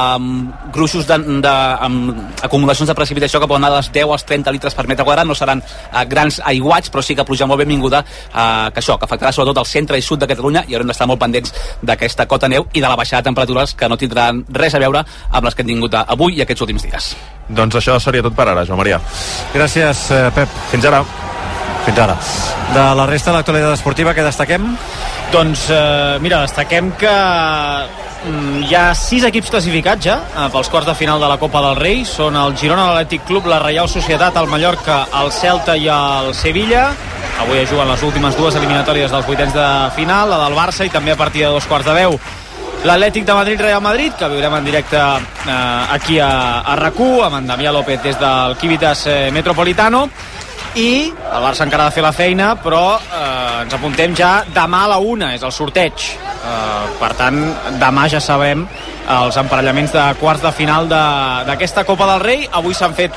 [SPEAKER 24] amb gruixos de, de, amb acumulacions de precipitació que poden anar dels deu als trenta litres per metre quadrat. No seran eh, grans aiguats, però sí que pluja molt benvinguda, eh, que això, que afectarà sobretot el centre i sud de Catalunya, i haurem d'estar molt pendents d'aquesta cota neu i de la baixada de temperatures que no tindran res a veure amb les que hem tingut avui i aquests últims dies.
[SPEAKER 23] Doncs això seria tot per ara, Joan Maria.
[SPEAKER 15] Gràcies, eh, Pep.
[SPEAKER 23] Fins ara.
[SPEAKER 15] Fins ara. De la resta de l'actualitat esportiva, què destaquem?
[SPEAKER 17] Doncs, eh, mira, destaquem que mm, hi ha sis equips classificats ja eh, pels quarts de final de la Copa del Rei. Són el Girona, l'Atlètic Club, la Reial Societat, el Mallorca, el Celta i el Sevilla. Avui es juguen les últimes dues eliminatòries dels vuitens de final, la del Barça, i també a partir de dos quarts de deu l'Atlètic de Madrid Real Madrid, que viurem en directe eh, aquí a, a RAC u amb en Damià López des del Civitas eh, Metropolitano, i el Barça encara ha de fer la feina, però eh, ens apuntem ja demà a la una, és el sorteig. Eh, per tant, demà ja sabem els emparellaments de quarts de final d'aquesta Copa del Rei. Avui s'han fet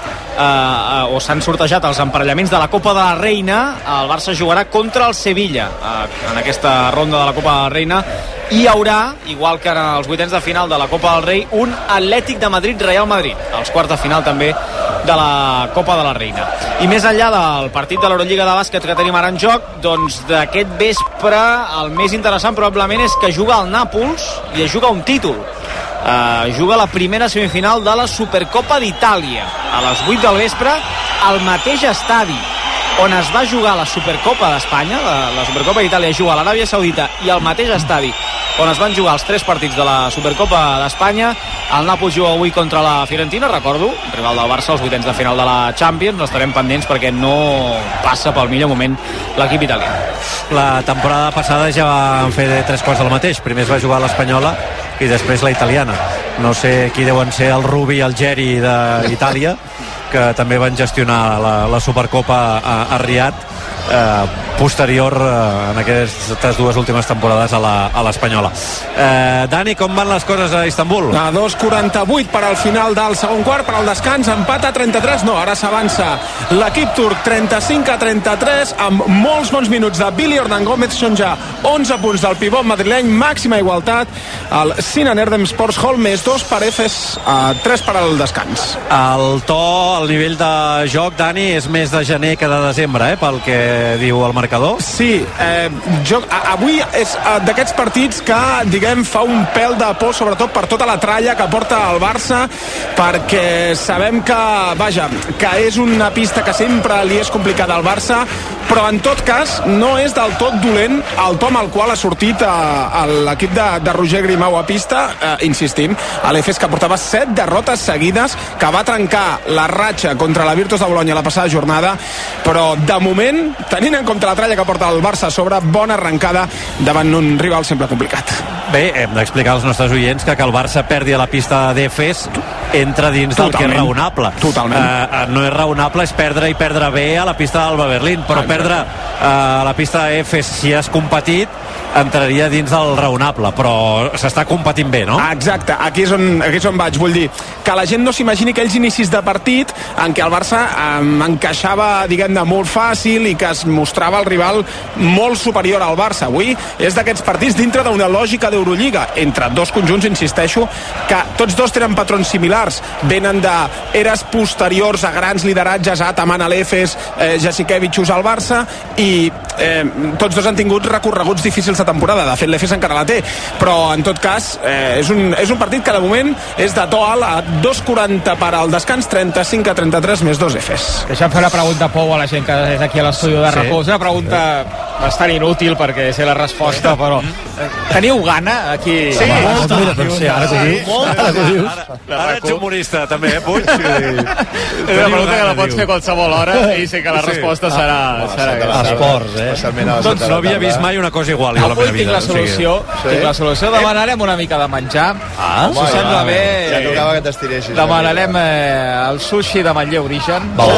[SPEAKER 17] eh, o s'han sortejat els emparellaments de la Copa de la Reina. El Barça jugarà contra el Sevilla eh, en aquesta ronda de la Copa de la Reina. Hi haurà, igual que en els vuitens de final de la Copa del Rei, un Atlètic de Madrid-Real Madrid, als quarts de final també de la Copa de la Reina. I més enllà del partit de l'Eurolliga de bàsquet que tenim ara en joc, doncs d'aquest vespre el més interessant probablement és que juga el Nàpols i es juga un títol. Uh, juga la primera semifinal de la Supercopa d'Itàlia a les vuit del vespre al mateix estadi on es va jugar la Supercopa d'Espanya. La, la Supercopa d'Itàlia juga a l'Aràbia Saudita, i al mateix estadi on es van jugar els tres partits de la Supercopa d'Espanya. El Nàpols juga avui contra la Fiorentina, recordo, rival del Barça als vuitens de final de la Champions. Estarem pendents perquè no passa pel millor moment l'equip italià.
[SPEAKER 15] La temporada passada ja van fer tres quarts del mateix. Primer es va jugar l'Espanyola i després la italiana. No sé qui deuen ser el Rubi i el Geri d'Itàlia, que també van gestionar la, la Supercopa a, a Riad, eh, posterior eh, en aquestes dues últimes temporades a l'Espanyola. Eh, Dani, com van les coses a Istanbul?
[SPEAKER 1] A dos quaranta-vuit per al final del segon quart, per al descans, empat a trenta-tres, no, ara s'avança l'equip turc trenta-cinc a trenta-tres, amb molts bons minuts de Billy Ordan Gómez. Són ja onze punts del pivot madrileny, màxima igualtat al Sinan Erdem Sports Hall, més dos per Efes, a tres per al descans.
[SPEAKER 15] El to, el nivell de joc, Dani, és més de gener que de desembre, eh, pel que diu el marcador.
[SPEAKER 1] Sí, eh, jo, a, avui és d'aquests partits que, diguem, fa un pèl de por, sobretot per tota la tralla que porta el Barça, perquè sabem que, vaja, que és una pista que sempre li és complicada al Barça, però en tot cas no és del tot dolent el to amb el qual ha sortit l'equip de, de Roger Grimau a pista. Eh, insistim, a l'Efes, que portava set derrotes seguides, que va trencar la ratxa contra la Virtus de Bologna la passada jornada, però de moment, tenint en compte la tralla que porta el Barça a sobre, bona arrencada davant un rival sempre complicat.
[SPEAKER 15] Bé, hem d'explicar als nostres oients que que el Barça perdi a la pista d'Efes entra dins del Totalment. que és raonable.
[SPEAKER 1] Totalment.
[SPEAKER 15] Uh, no és raonable, és perdre i perdre bé a la pista d'Alba Berlín, però Exacte. perdre uh, a la pista d'Efes, si has competit, entraria dins del raonable, però s'està competint bé, no?
[SPEAKER 1] Exacte, aquí és on, aquí és on vaig. Vull dir, que la gent no s'imagini aquells inicis de partit en què el Barça eh, encaixava, diguem-ne, molt fàcil i que es mostrava el rival molt superior al Barça. Avui és d'aquests partits dintre d'una lògica d'Eurolliga, entre dos conjunts, insisteixo, que tots dos tenen patrons similars. Venen d'eres posteriors a grans lideratges, Ataman a l'Efes, eh, Jasikevičius al Barça, i eh, tots dos han tingut recorreguts difícils de temporada. De fet, l'Efes encara la té, però en tot cas eh, és, un, és un partit que de moment és de to alt, a dos quaranta per al descans, trenta-cinc a trenta-tres més dos Efes.
[SPEAKER 21] Deixa'm fer una pregunta, Pou, a la gent que és aquí a l'estudi de RAC u. És una pregunta bastant inútil perquè sé la resposta, però teniu gana aquí?
[SPEAKER 1] Sí,
[SPEAKER 21] molta.
[SPEAKER 15] Sí, ara que dius. Ara, ara, ara ets humorista també, eh, Puig?
[SPEAKER 21] És una pregunta que la pots fer qualsevol hora i sé que la resposta serà... serà
[SPEAKER 15] esports, eh? Doncs no havia vist mai una cosa igual.
[SPEAKER 21] Avui tinc la solució, tinc la solució. Demanarem una mica de menjar.
[SPEAKER 15] Ah,
[SPEAKER 21] si sembla bé...
[SPEAKER 18] Ja tocava que t'estireixis.
[SPEAKER 21] Demanarem el sushi de Manlleu Origen.
[SPEAKER 15] Oh!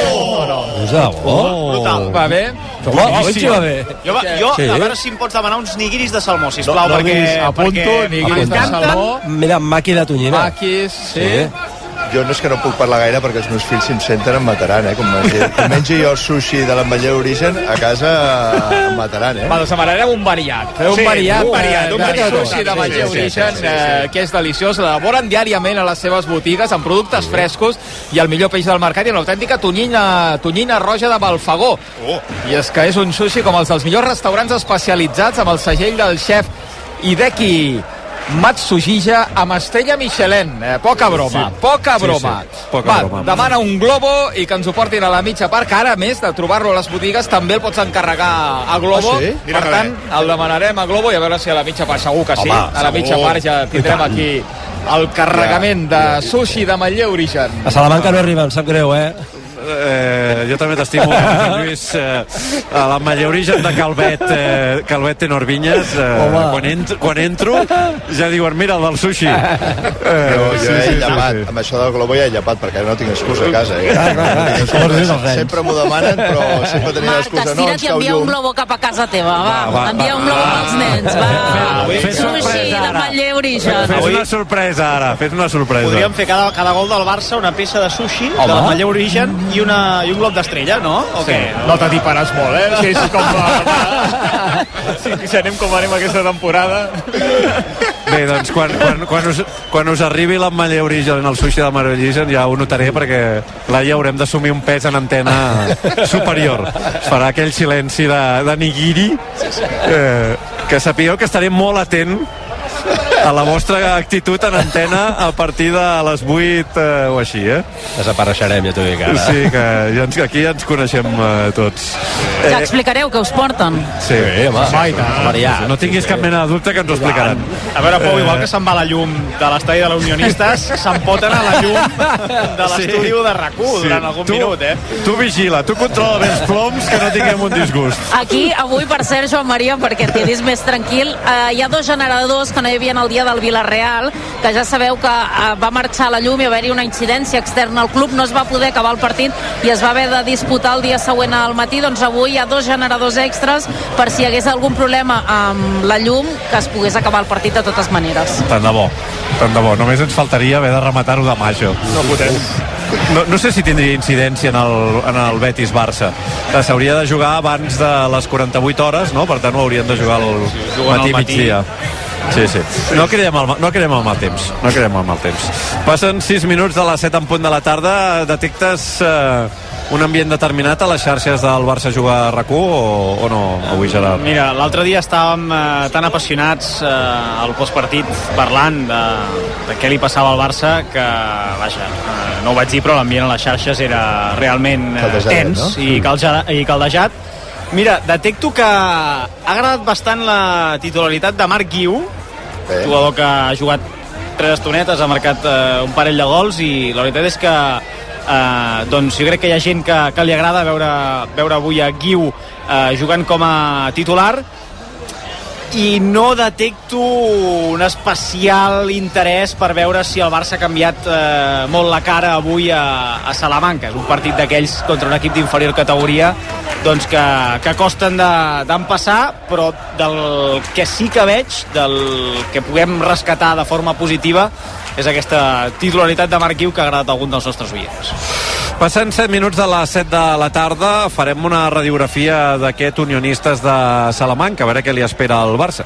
[SPEAKER 15] Oh!
[SPEAKER 21] Brutal. Va bé?
[SPEAKER 17] Va bé. Jo, jo a veure si em pots demanar uns nigiris de salmó, sisplau, perquè...
[SPEAKER 21] Apunto, nigiris de salmó.
[SPEAKER 19] Mira, maqui de tonyina.
[SPEAKER 21] Maquis, sí.
[SPEAKER 18] Jo no és que no puc parlar gaire perquè els meus fills si em senten em mataran, eh? Com mengi, com mengi jo sushi de la Manlleu Origen, a casa em mataran, eh?
[SPEAKER 21] Va, doncs demanarem un variat. Un
[SPEAKER 18] Sí,
[SPEAKER 21] variat,
[SPEAKER 18] un
[SPEAKER 21] variat,
[SPEAKER 18] variat,
[SPEAKER 21] un
[SPEAKER 18] un
[SPEAKER 21] variat
[SPEAKER 18] variat.
[SPEAKER 21] sushi de Manlleu
[SPEAKER 18] Sí, sí, sí,
[SPEAKER 21] Origen,
[SPEAKER 18] sí, sí, sí.
[SPEAKER 21] eh, que és deliciós. L'elaboren diàriament a les seves botigues amb productes frescos i el millor peix del mercat i una autèntica tonyina, tonyina roja de Balfagó.
[SPEAKER 18] Oh.
[SPEAKER 21] I és que és un sushi com els dels millors restaurants especialitzats amb el segell del xef Hideki Matsujija amb estrella Michelin. Eh, poca broma,
[SPEAKER 15] Sí.
[SPEAKER 21] poca
[SPEAKER 15] Sí,
[SPEAKER 21] broma.
[SPEAKER 15] sí, poca
[SPEAKER 21] Va,
[SPEAKER 15] broma.
[SPEAKER 21] demana un globo i que ens ho portin a la mitja part, que ara, a més de trobar-lo a les botigues, també el pots encarregar a Globo.
[SPEAKER 18] Ah, sí? Mira
[SPEAKER 21] Per
[SPEAKER 18] que
[SPEAKER 21] tant, el demanarem a Globo i a veure si a la mitja part, segur que sí.
[SPEAKER 18] Home,
[SPEAKER 21] a la
[SPEAKER 18] segur.
[SPEAKER 21] mitja part ja tindrem
[SPEAKER 18] I tant.
[SPEAKER 21] aquí el carregament de sushi de Manlleu Origen.
[SPEAKER 19] A Salamanca no arriba, em sap greu, eh?
[SPEAKER 15] eh, jo també t'estimo, Lluís. Eh, a la Malle Origen de Calvet, eh, Calvet Tenor Vinyes, eh, quan, ent, quan entro ja diuen, mira, el del sushi. Eh,
[SPEAKER 18] jo, jo
[SPEAKER 15] sí,
[SPEAKER 18] he
[SPEAKER 15] sí,
[SPEAKER 18] llapat,
[SPEAKER 15] sí, sí.
[SPEAKER 18] amb això del globo ja he llapat, perquè no tinc excusa a casa. Eh?
[SPEAKER 21] Ah, clar, clar.
[SPEAKER 18] No tinc excusa. Sempre m'ho demanen, però sempre tenia
[SPEAKER 16] Marc,
[SPEAKER 18] l'excusa. No,
[SPEAKER 16] estira't
[SPEAKER 18] ens
[SPEAKER 16] i
[SPEAKER 18] cau
[SPEAKER 16] envia un
[SPEAKER 18] llum.
[SPEAKER 16] globo cap a casa teva, va.
[SPEAKER 15] Va, va,
[SPEAKER 16] envia
[SPEAKER 15] va,
[SPEAKER 16] un globo
[SPEAKER 15] va.
[SPEAKER 16] pels nens, va.
[SPEAKER 15] Fes
[SPEAKER 16] Sushi
[SPEAKER 15] sorpresa
[SPEAKER 16] de
[SPEAKER 15] ara.
[SPEAKER 16] Malle Origen.
[SPEAKER 15] Fes una sorpresa ara, fes una sorpresa.
[SPEAKER 17] Podríem fer cada, cada gol del Barça una peça de sushi
[SPEAKER 21] Home.
[SPEAKER 17] de la Malle Origen i, una, i un glob d'estrella, no? O què?
[SPEAKER 21] No t'atiparàs molt, eh? Sí, sí, com va. Sí, si anem com anem aquesta temporada.
[SPEAKER 15] Bé, doncs quan, quan, quan, us, quan us arribi la Malle Origen en el sushi de Malle Origen ja ho notaré, perquè l'Aia haurem d'assumir un pes en antena superior. Es farà aquell silenci de, de nigiri, eh, que sapigueu que estaré molt atent a la vostra actitud en antena a partir de les vuit eh, o així, eh?
[SPEAKER 19] Desapareixerem, ja t'ho dic ara.
[SPEAKER 15] Sí, que ja ens, aquí ja ens coneixem eh, tots.
[SPEAKER 16] Ja explicareu què us porten.
[SPEAKER 15] Sí,
[SPEAKER 19] Sí, home.
[SPEAKER 15] sí, sí,
[SPEAKER 19] Ah,
[SPEAKER 15] Maria, no tinguis cap mena de dubte que ens ho explicaran.
[SPEAKER 17] A veure, Pau, igual que se'n va la llum de l'estadi de l'Unionistes, s'empoten a la llum de l'estudi de RAC u durant algun
[SPEAKER 15] tu,
[SPEAKER 17] minut, eh?
[SPEAKER 15] Tu vigila, tu controla bé els ploms, que no tinguem un disgust.
[SPEAKER 16] Aquí, avui, per cert, Joan Maria, perquè et quedis més tranquil, eh, hi ha dos generadors que no hi havia el dia del Villarreal, que ja sabeu que eh, va marxar la llum i haver-hi una incidència externa al club, no es va poder acabar el partit i es va haver de disputar el dia següent al matí. Doncs avui hi ha dos generadors extras per si hi hagués algun problema amb la llum, que es pogués acabar el partit de totes maneres.
[SPEAKER 15] Tant de bo, tant de bo. Només ens faltaria haver de rematar-ho demà, això.
[SPEAKER 17] No podem.
[SPEAKER 15] No, no sé si tindria incidència en el, en el Betis-Barça. S'hauria de jugar abans de les quaranta-vuit hores, no? Per tant, ho haurien de jugar al
[SPEAKER 17] juguen al
[SPEAKER 15] matí,
[SPEAKER 17] matí.
[SPEAKER 15] migdia. Sí, sí. No cridem el, no cridem el mal temps. No cridem el mal temps. Passen sis minuts de les set en punt de la tarda. Detectes eh, un ambient determinat a les xarxes del Barça jugar a RAC u o, o no, avui, Gerard?
[SPEAKER 17] Mira, l'altre dia estàvem eh, tan apassionats eh, al postpartit parlant de, de què li passava al Barça que, vaja, eh, no ho vaig dir, però l'ambient a les xarxes era realment eh, tens, no? i, calja, i caldejat. Mira, detecto que ha agradat bastant la titularitat de Marc Guiu,
[SPEAKER 18] Bé.
[SPEAKER 17] jugador que ha jugat tres estonetes, ha marcat eh, un parell de gols, i la veritat és que eh, doncs jo crec que hi ha gent que, que li agrada veure, veure avui a Guiu eh, jugant com a titular, i no detecto un especial interès per veure si el Barça ha canviat eh, molt la cara avui a, a Salamanca. És un partit d'aquells contra un equip d'inferior categoria doncs que, que costen d'empassar, però del que sí que veig, del que puguem rescatar de forma positiva, és aquesta titularitat de Marc Guiu que ha agradat a algun dels nostres oients.
[SPEAKER 15] Passant set minuts de les set de la tarda, farem una radiografia d'aquest Unionistes de Salamanca, a veure què li espera al Barça.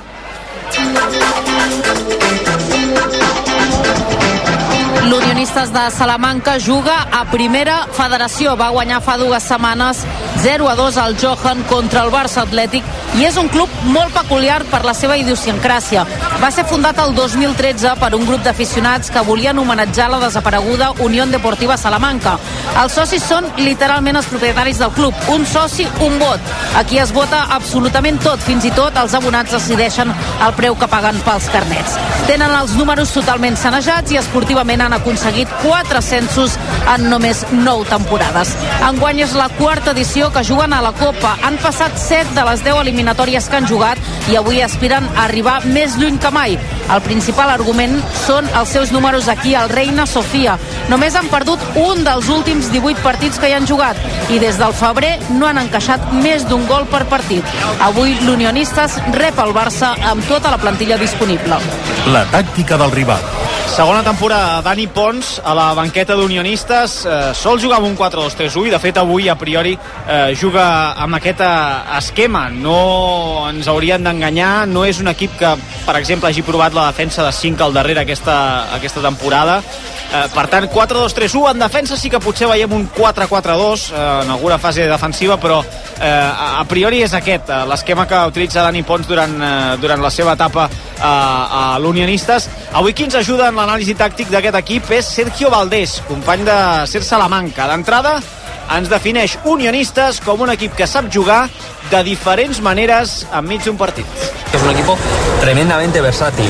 [SPEAKER 16] L'Unionistes de Salamanca juga a primera federació. Va guanyar fa dues setmanes zero a dos al Johan contra el Barça Atlètic i és un club molt peculiar per la seva idiosincràsia. Va ser fundat el dos mil tretze per un grup d'aficionats que volien homenatjar la desapareguda Unió Deportiva Salamanca. Els socis són literalment els propietaris del club. Un soci, un vot. Aquí es vota absolutament tot, fins i tot els abonats decideixen el preu que paguen pels carnets. Tenen els números totalment sanejats i esportivament han aconseguit quatre ascensos en només nou temporades. Enguany és la quarta edició que juguen a la Copa. Han passat set de les deu eliminatòries que han jugat i avui aspiren a arribar més lluny que mai. El principal argument són els seus números aquí al Reina Sofia. Només han perdut un dels últims divuit partits que hi han jugat i des del febrer no han encaixat més d'un gol per partit. Avui l'Unionistes rep el Barça amb tota la plantilla disponible.
[SPEAKER 12] La tàctica del rival.
[SPEAKER 17] Segona temporada, Dani Pons a la banqueta d'Unionistes, eh, sol jugar amb un quatre dos tres u i de fet avui a priori eh, juga amb aquest eh, esquema. No ens haurien d'enganyar, no és un equip que per exemple hagi provat la defensa de cinc al darrere aquesta, aquesta temporada. Eh, per tant, quatre dos tres u. En defensa sí que potser veiem un quatre quatre dos eh, en alguna fase defensiva, però eh, a, a priori és aquest eh, l'esquema que utilitza Dani Pons durant, eh, durant la seva etapa eh, a l'Unionistes. Avui qui ens ajuda en l'anàlisi tàctic d'aquest equip és Sergio Valdés, company de Ser Salamanca. D'entrada ens defineix Unionistes com un equip que sap jugar de diferents maneres enmig d'un partit.
[SPEAKER 3] Es un equipo tremendamente versátil.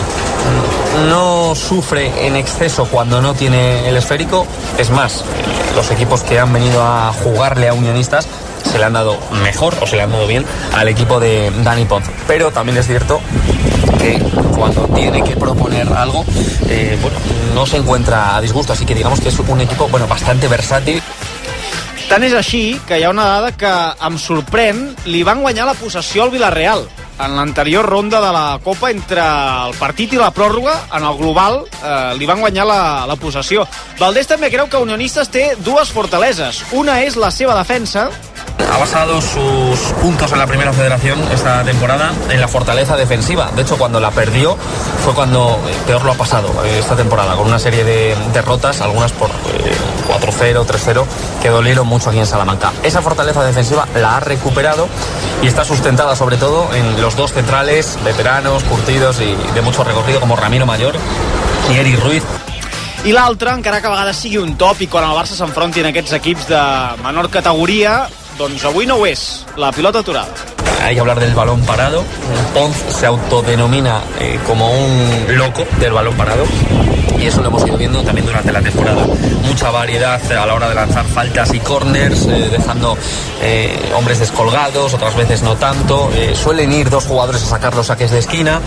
[SPEAKER 3] No sufre en exceso cuando no tiene el esférico. Es más, los equipos que han venido a jugarle a Unionistas se le han dado mejor o se le han dado bien al equipo de Dani Ponce. Pero también es cierto que cuando tiene que proponer algo, eh, bueno, no se encuentra a disgusto. Así que digamos que es un equipo, bueno, bastante versátil.
[SPEAKER 17] Tant és així que hi ha una dada que em sorprèn. Li van guanyar la possessió al Villarreal en l'anterior ronda de la Copa. Entre el partit i la pròrroga, en el global, eh, li van guanyar la, la possessió. Valdés també creu que Unionistas té dues fortaleses. Una és la seva defensa.
[SPEAKER 3] Ha basado sus puntos en la primera federación esta temporada en la fortaleza defensiva. De hecho, cuando la perdió fue cuando peor lo ha pasado esta temporada, con una serie de derrotas, algunas por eh, cuatro cero, tres cero, que dolieron mucho aquí en Salamanca. Esa fortaleza defensiva la ha recuperado y está sustentada sobre todo en los dos centrales veteranos, curtidos y de mucho recorrido, como Ramiro Mayor i Eric Ruiz.
[SPEAKER 17] I l'altre, encara que a vegades sigui un tòpic quan el Barça s'enfronti en aquests equips de menor categoria, doncs avui no ho és, la pilota aturada.
[SPEAKER 3] Hay que hablar del balón parado. Ponz se autodenomina eh, como un loco del balón parado y eso lo hemos ido viendo también durante la temporada. Mucha variedad a la hora de lanzar faltas y corners, eh, dejando eh, hombres descolgados, otras veces no tanto. Eh, suelen ir dos jugadores a sacar los saques de esquina.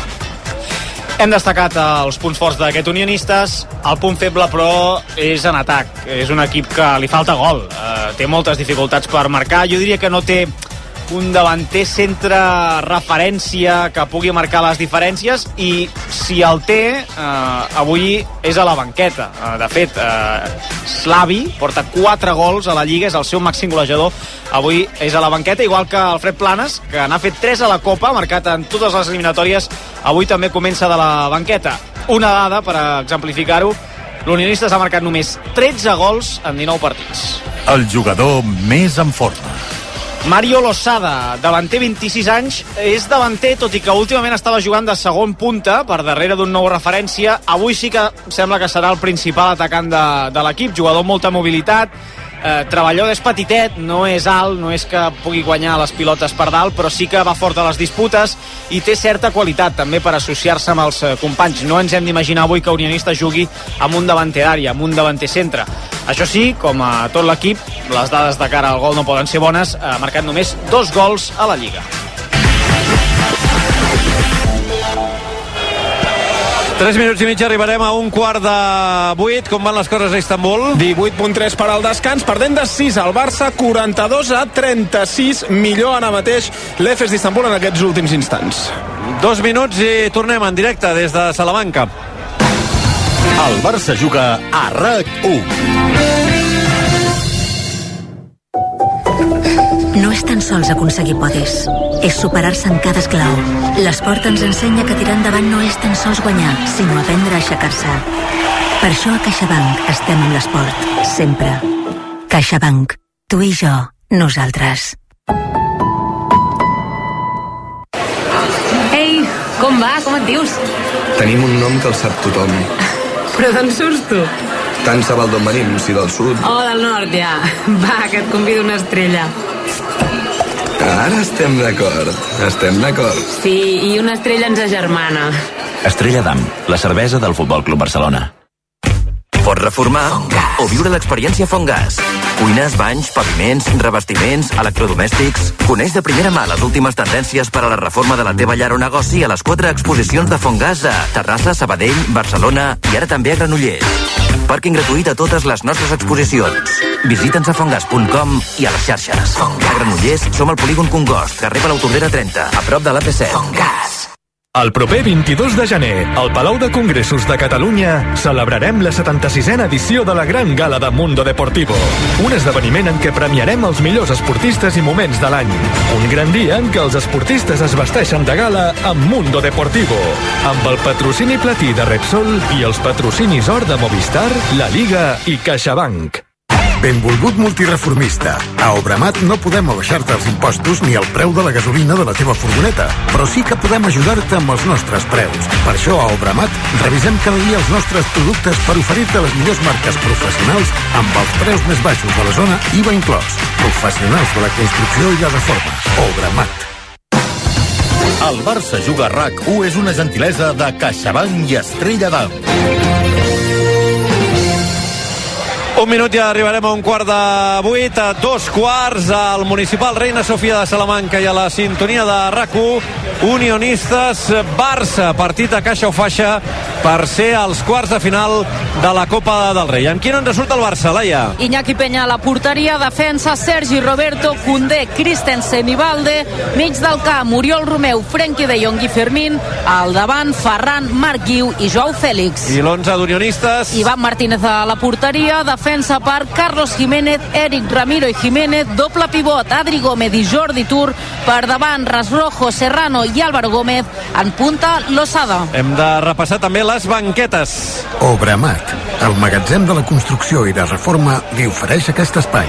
[SPEAKER 17] Hem destacat els punts forts d'aquest Unionistes. El punt feble, però, és en atac. És un equip que li falta gol. Eh, té moltes dificultats per marcar. Jo diria que no té un davanter centre referència que pugui marcar les diferències, i si el té, eh, avui és a la banqueta. Eh, de fet, eh, Slavi porta quatre gols a la Lliga, és el seu màxim golejador. Avui és a la banqueta, igual que Alfred Planes, que n'ha fet tres a la Copa, marcat en totes les eliminatòries. Avui també comença de la banqueta. Una dada per exemplificar-ho: l'Unionistes ha marcat només tretze gols en dinou partits.
[SPEAKER 12] El jugador més en forma.
[SPEAKER 17] Mario Losada, davanter, vint-i-sis anys, és davanter, tot i que últimament estava jugant de segon punta, per darrere d'un nou referència. Avui sí que sembla que serà el principal atacant de, de l'equip, jugador amb molta mobilitat, eh, treballador, és petitet, no és alt, no és que pugui guanyar les pilotes per dalt, però sí que va fort a les disputes i té certa qualitat també per associar-se amb els companys. No ens hem d'imaginar avui que Unionistes jugui amb un davanter d'àrea, amb un davanter centre. Això sí, com a tot l'equip, les dades de cara al gol no poden ser bones. Ha marcat només dos gols a la Lliga.
[SPEAKER 15] Tres minuts i mig, arribarem a un quart de vuit. Com van les coses a Istanbul?
[SPEAKER 1] divuit punt tres per al descans, perdent de sis al Barça, quaranta-dos a trenta-sis. Millor ara mateix l'E F E S d'Istanbul en aquests últims instants.
[SPEAKER 15] Dos minuts i tornem en directe des de Salamanca.
[SPEAKER 12] El Barça juga a RAC u.
[SPEAKER 5] No és tan sols aconseguir podis, és superar-se en cada esclau. L'esport ens ensenya que tirar endavant no és tan sols guanyar, sinó aprendre a aixecar-se. Per això a CaixaBank estem amb l'esport, sempre. CaixaBank, tu i jo, nosaltres.
[SPEAKER 4] Ei, com va? Com et dius?
[SPEAKER 6] Tenim un nom que el sap tothom.
[SPEAKER 4] Però d'on surts tu?
[SPEAKER 6] Tant se val d'on venim, si del sud.
[SPEAKER 4] Oh, del nord, ja. Va, que et convido una estrella.
[SPEAKER 6] Ara estem d'acord, estem d'acord.
[SPEAKER 4] Sí, i una estrella ens agermana.
[SPEAKER 9] Estrella d'Am, la cervesa del Futbol Club Barcelona. Pots reformar o viure l'experiència Fongas. Cuines, banys, paviments, revestiments, electrodomèstics. Coneix de primera mà les últimes tendències per a la reforma de la teva llar o negoci a les quatre exposicions de Fongas a Terrassa, Sabadell, Barcelona i ara també a Granollers. Pàrquing gratuït a totes les nostres exposicions. Visita'ns a fongas punt com i a les xarxes. A Granollers som al polígon Congost, carrer Palau Tordera trenta, a prop de l'A P set. Fongas.
[SPEAKER 10] El proper vint-i-dos de gener, al Palau de Congressos de Catalunya, celebrarem la setanta-sisena edició de la Gran Gala de Mundo Deportivo. Un esdeveniment en què premiarem els millors esportistes i moments de l'any. Un gran dia en què els esportistes es vesteixen de gala amb Mundo Deportivo, amb el patrocini platí de Repsol i els patrocinis or de Movistar, La Liga i CaixaBank.
[SPEAKER 7] Benvolgut multireformista. A Obramat no podem abaixar-te els impostos ni el preu de la gasolina de la teva furgoneta, però sí que podem ajudar-te amb els nostres preus. Per això a Obramat revisem cada dia els nostres productes per oferir-te les millors marques professionals amb els preus més baixos de la zona, I V A inclòs. Professionals de la construcció i la reforma. Obramat.
[SPEAKER 12] El Barça Juga R A C u és una gentilesa de CaixaBank i Estrella d'Am.
[SPEAKER 15] Un minut i arribarem a un quart de vuit, a dos quarts, al Municipal Reina Sofia de Salamanca i a la sintonia de R A C u, Unionistes Barça, partit a caixa o faixa per ser als quarts de final de la Copa del Rei. Amb quin ens surt el Barça, Laia?
[SPEAKER 16] Iñaki Peña a la porteria, defensa Sergi Roberto, Koundé, Christensen i Valde, mig del camp Oriol Romeu, Frenkie de Jong i Fermín, al davant Ferran, Marc Guiu i Joao Fèlix.
[SPEAKER 15] I l'onze d'Unionistes?
[SPEAKER 16] Ivan Martínez a la porteria, defensa per Carlos Jiménez, Eric Ramiro i Jiménez, doble pivot Adri Gómez i Jordi Tur, per davant Rasrojo, Serrano i Álvaro Gómez, en punta Losada.
[SPEAKER 15] Hem de repassar també les banquetes.
[SPEAKER 7] Obramat, el magatzem de la construcció i de reforma, li ofereix aquest espai.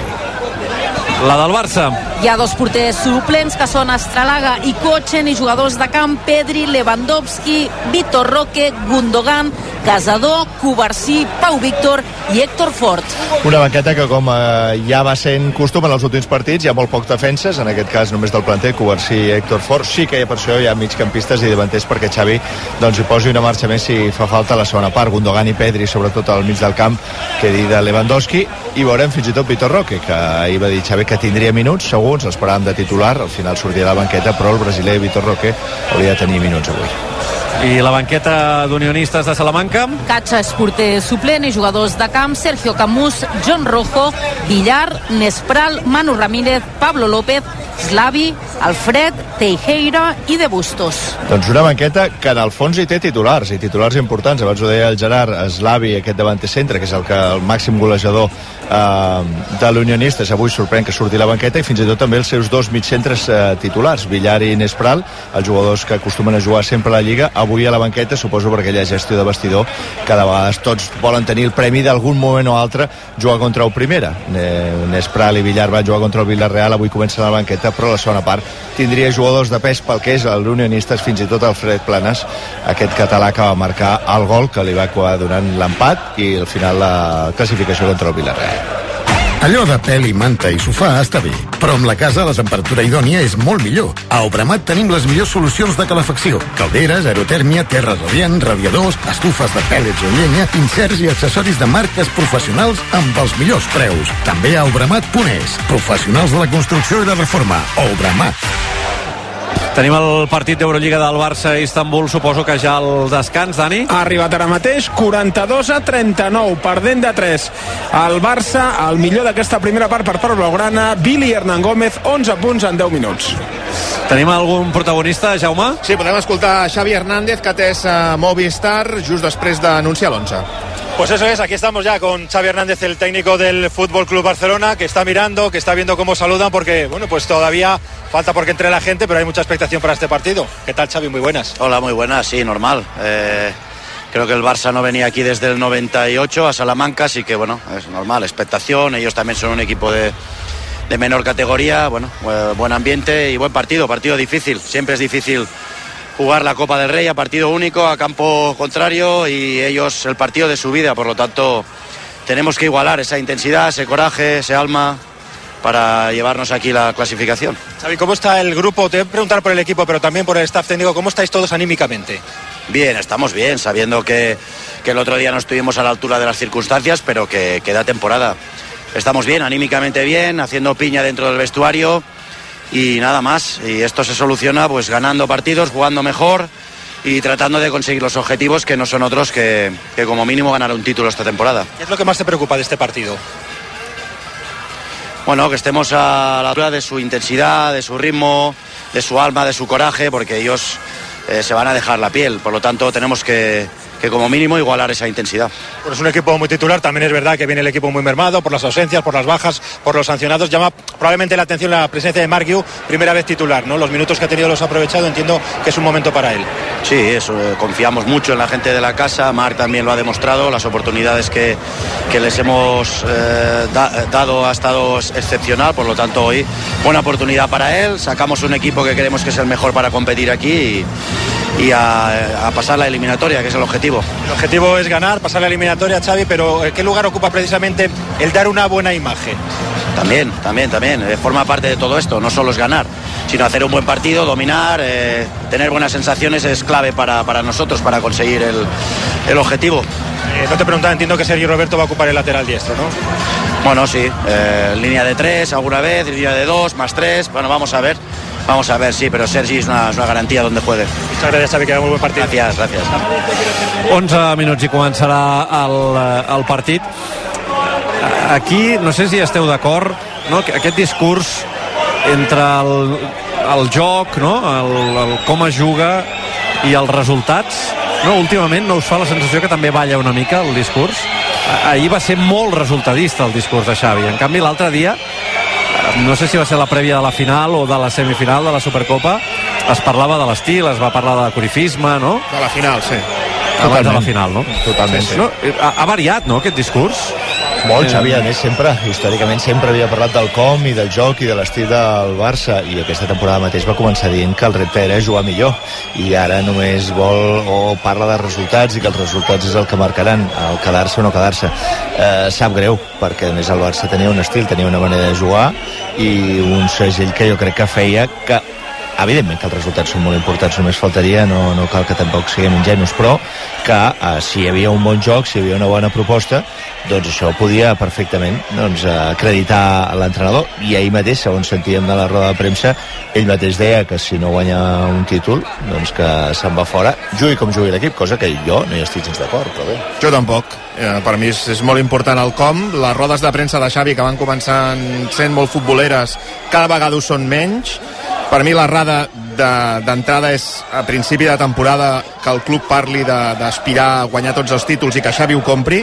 [SPEAKER 15] La del Barça.
[SPEAKER 16] Hi ha dos porters suplents que són Estralaga i Kochen, i jugadors de camp Pedri, Lewandowski, Vitor Roque, Gundogan, Casador, Cubarsí, Pau Víctor i Héctor Fort.
[SPEAKER 18] Una banqueta que, com eh, ja va sent costum en els últims partits, hi ha molt poc defenses, en aquest cas només del planter, Cubarsí i Héctor Fort. Sí que hi ha, per això hi ha migcampistes i davanters perquè Xavi doncs, hi posi una marxa més si fa falta a la segona part. Gundogan i Pedri, sobretot al mig del camp, que dir de Lewandowski, i veurem fins i tot Vitor Roque, que ahir va dir Xavi que tindria minuts, segons l'esperàvem de titular, al final sortia de la banqueta, però el brasiler Vitor Roque hauria de tenir minuts avui.
[SPEAKER 15] I la banqueta d'Unionistes de Salamanca?
[SPEAKER 16] Catxa és porter suplent i jugadors de camp Sergio Camus, John Rojo, Villar, Nespral, Manu Ramírez, Pablo López, Slavi, Alfred, Teixeira i De Bustos.
[SPEAKER 18] Doncs una banqueta que en el fons hi té titulars, i titulars importants. Abans ho deia el Gerard, Slavi, aquest davanter centre, que és el, que, el màxim golejador eh, de l'Unionistes, avui sorprèn que surti la banqueta, i fins i tot també els seus dos mitjcentres eh, titulars, Villar i Nespral, els jugadors que acostumen a jugar sempre a la Lliga, avui a la banqueta, suposo per aquella gestió de vestidor, que de vegades tots volen tenir el premi d'algun moment o altre jugar contra el Primera. Nespral i Villar van jugar contra el Villarreal, avui comencen a la banqueta, però a la segona part tindria jugadors de pes pel que és l'Unionistes, fins i tot Alfred Planas, aquest català que va marcar el gol que li va acabar donant l'empat i al final la classificació contra el Villarreal.
[SPEAKER 7] Allò de pèl i manta i sofà està bé, però amb la casa a la temperatura idònia és molt millor. A Obramat tenim les millors solucions de calefacció: calderes, aerotèrmia, terra radiant, radiadors, estufes de pèl·lets o llenya, inserts i accessoris de marques professionals amb els millors preus. També a obramat punt es. Professionals de la construcció i la reforma. Obramat.
[SPEAKER 15] Tenim el partit d'Eurolliga del Barça a Istanbul, suposo que ja al descans, Dani?
[SPEAKER 1] Ha arribat ara mateix quaranta-dos a trenta-nou, perdent de tres. El Barça, el millor d'aquesta primera part per part blaugrana, Billy Hernán Gómez, onze punts en deu minuts.
[SPEAKER 15] Tenim algun protagonista, Jaume?
[SPEAKER 20] Sí, podem escoltar Xavi Hernández, que ha atès a Movistar just després d'anunciar l'onze.
[SPEAKER 8] Pues eso es, aquí estamos ya con Xavi Hernández, el técnico del Fútbol Club Barcelona, que está mirando, que está viendo cómo saludan, porque bueno, pues todavía falta porque entre la gente, pero hay mucha expectación para este partido. ¿Qué tal, Xavi? Muy buenas.
[SPEAKER 13] Hola, muy buenas, sí, normal. Eh, creo que el Barça no venía aquí desde el noventa y ocho a Salamanca, así que bueno, es normal, expectación. Ellos también son un equipo de, de menor categoría, bueno, buen ambiente y buen partido, partido difícil. Siempre es difícil jugar la Copa del Rey a partido único, a campo contrario, y ellos el partido de su vida, por lo tanto tenemos que igualar esa intensidad, ese coraje, ese alma para llevarnos aquí la clasificación.
[SPEAKER 8] Xavi, ¿cómo está el grupo? Te voy a preguntar por el equipo, pero también por el staff técnico. ¿Cómo estáis todos anímicamente?
[SPEAKER 13] Bien, estamos bien, sabiendo que, que el otro día no estuvimos a la altura de las circunstancias, pero que queda temporada. Estamos bien, anímicamente bien, haciendo piña dentro del vestuario y nada más. Y esto se soluciona pues ganando partidos, jugando mejor y tratando de conseguir los objetivos, que no son otros que, que como mínimo ganar un título esta temporada.
[SPEAKER 8] ¿Qué es lo que más te preocupa de este partido?
[SPEAKER 13] Bueno, que estemos a la altura de su intensidad, de su ritmo, de su alma, de su coraje, porque ellos eh, se van a dejar la piel. Por lo tanto, tenemos que, que como mínimo igualar esa intensidad.
[SPEAKER 8] Pues es un equipo muy titular, también es verdad que viene el equipo muy mermado por las ausencias, por las bajas, por los sancionados. Llama probablemente la atención la presencia de Marc Guiu, primera vez titular, ¿no? Los minutos que ha tenido los ha aprovechado, entiendo que es un momento para él.
[SPEAKER 13] Sí, eso, eh, confiamos mucho en la gente de la casa, Marc también lo ha demostrado, las oportunidades que, que les hemos eh, da, dado ha estado excepcional, por lo tanto hoy buena oportunidad para él, sacamos un equipo que creemos que es el mejor para competir aquí y, y a, a pasar la eliminatoria, que es el objetivo.
[SPEAKER 8] El objetivo es ganar, pasar la eliminatoria, Xavi, pero ¿qué lugar ocupa precisamente el dar una buena imagen?
[SPEAKER 13] También, también, también, eh, forma parte de todo esto, no solo es ganar, sino hacer un buen partido, dominar, eh, tener buenas sensaciones es clave para, para nosotros, para conseguir el, el objetivo.
[SPEAKER 8] Eh, no te preguntaba, entiendo que Sergi Roberto va a ocupar el lateral diestro, ¿no?
[SPEAKER 13] Bueno, sí, eh, línea de tres alguna vez, línea de dos, más tres, bueno, vamos a ver. Vamos a ver, sí, pero Sergi és una, és una garantia donde juegue.
[SPEAKER 8] Muchas gracias, Xavi, que va muy buen partido.
[SPEAKER 13] Gracias, gracias.
[SPEAKER 15] onze minuts i començarà el, el partit. Aquí, no sé si esteu d'acord, no? Aquest discurs entre el, el joc, no? el, el com es juga i els resultats, no? Últimament no us fa la sensació que també balla una mica el discurs? Ahir va ser molt resultadista el discurs de Xavi, en canvi l'altre dia, no sé si va ser la prèvia de la final o de la semifinal de la Supercopa, es parlava de l'estil, es va parlar de corifisme, no?
[SPEAKER 20] De la final, sí.
[SPEAKER 15] Abans de la final, no?
[SPEAKER 18] Totalment, sí.
[SPEAKER 15] No? Ha, ha variat, no, aquest discurs?
[SPEAKER 18] Molt, Xavi, a més, sempre, històricament, sempre havia parlat del com i del joc i de l'estil del Barça, i aquesta temporada mateix va començar dient que el repte era jugar millor, i ara només vol o parla de resultats i que els resultats és el que marcaran el quedar-se o no quedar-se. Eh, sap greu, perquè a més el Barça tenia un estil, tenia una manera de jugar i un segell que jo crec que feia que evidentment que els resultats són molt importants, només faltaria, no, no cal que tampoc siguem ingenus, però que eh, si hi havia un bon joc, si hi havia una bona proposta, doncs això podia perfectament doncs, acreditar l'entrenador, i ahir mateix, segons sentíem de la roda de premsa, ell mateix deia que si no guanya un títol, doncs que se'n va fora, jugui com jugui l'equip, cosa que jo no hi estic gens d'acord, però bé.
[SPEAKER 20] Jo tampoc. Eh, per mi és, és molt important el com. Les rodes de premsa de Xavi, que van començar sent molt futboleres, cada vegada ho són menys. Per mi l'errada d'entrada és a principi de temporada que el club parli d'aspirar a guanyar tots els títols i que Xavi ho compri.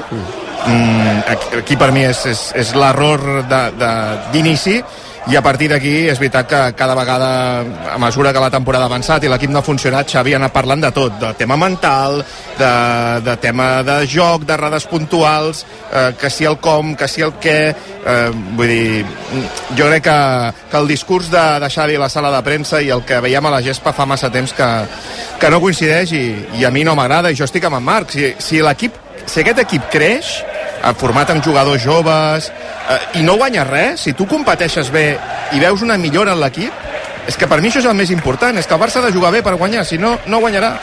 [SPEAKER 20] Mm, aquí, aquí per mi és, és, és l'error d'inici, i a partir d'aquí és veritat que cada vegada, a mesura que la temporada ha avançat i l'equip no ha funcionat, Xavi ha anat parlant de tot, de tema mental, de, de tema de joc, d'errades puntuals, eh, que si el com, que si el què, eh, vull dir, jo crec que, que el discurs de, de Xavi a la sala de premsa i el que veiem a la gespa fa massa temps que, que no coincideix, i, i a mi no m'agrada, i jo estic amb en Marc. Si, si l'equip, si aquest equip creix, format amb jugadors joves, eh, i no guanyes res, si tu competeixes bé i veus una millora en l'equip, és que per mi això és el més important, és que el Barça ha de jugar bé per guanyar, si no, no guanyarà.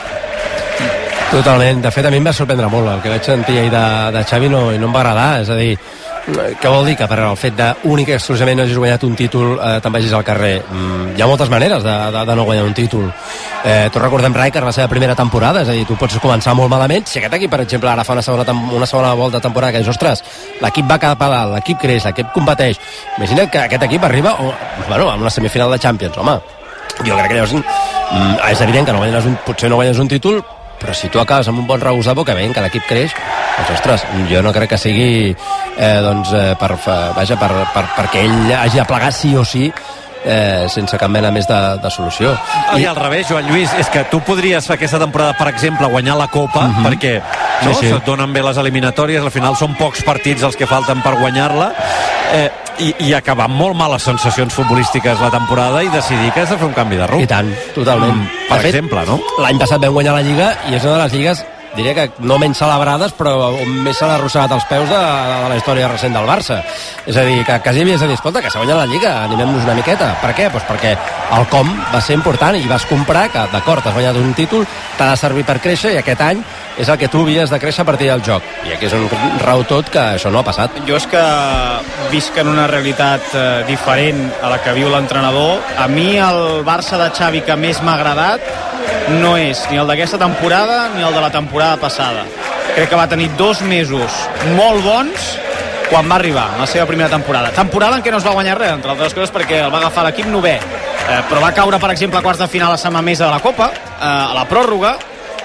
[SPEAKER 19] Totalment, de fet a mi em va sorprendre molt el que vaig sentir ahir de, de Xavi, no, i no em va agradar, és a dir, què vol dir? Que per el fet d'únic i exclusivament no hagis guanyat un títol eh, te'n vagis al carrer. Mm, hi ha moltes maneres de, de, de no guanyar un títol. Eh, tu recordem Rijkaard la seva primera temporada, és a dir, tu pots començar molt malament, si aquest equip, per exemple, ara fa una segona, una segona volta de temporada que dius, ostres, l'equip va cap a dalt, l'equip creix, l'equip competeix, imagina't que aquest equip arriba o, bueno, a una semifinal de Champions, home, jo crec que llavors mm, és evident que no guanyes un, potser no guanyes un títol, però si tu acabes amb un bon regust de boca veient que l'equip creix, doncs ostres, jo no crec que sigui eh, doncs, eh, per, vaja, per, per, perquè ell hagi de plegar sí o sí, eh, sense cap mena més de, de solució.
[SPEAKER 15] I, I al revés, Joan Lluís, és que tu podries fer aquesta temporada, per exemple, guanyar la Copa, uh-huh. perquè no, sí, sí. et donen bé les eliminatòries, al final són pocs partits els que falten per guanyar-la, eh, i, i acabar amb molt males sensacions futbolístiques la temporada i decidir que has de fer un canvi de rumb.
[SPEAKER 19] I tant, totalment.
[SPEAKER 15] Mm, per
[SPEAKER 19] de fet,
[SPEAKER 15] exemple, no?
[SPEAKER 19] L'any passat vam guanyar la Lliga i és una de les lligues, diria que no menys celebrades, però més s'han arrossegat els peus de, de la història recent del Barça. És a dir, que quasi havies de dir, escolta, que s'ha guanyat la Lliga, animem-nos una miqueta. Per què? Pues perquè el com va ser important i vas comprar que, d'acord, has guanyat un títol, t'ha de servir per créixer, i aquest any és el que tu havies de créixer a partir del joc. I aquí és un rau tot que això no ha passat.
[SPEAKER 17] Jo és que visc en una realitat eh, diferent a la que viu l'entrenador. A mi el Barça de Xavi que més m'ha agradat no és ni el d'aquesta temporada ni el de la temporada passada. Crec que va tenir dos mesos molt bons quan va arribar a la seva primera temporada. Temporada en què no es va guanyar res, entre altres coses perquè el va agafar l'equip novè. Eh, però va caure, per exemple, a quarts de final a Samamesa de la Copa, eh, a la pròrroga,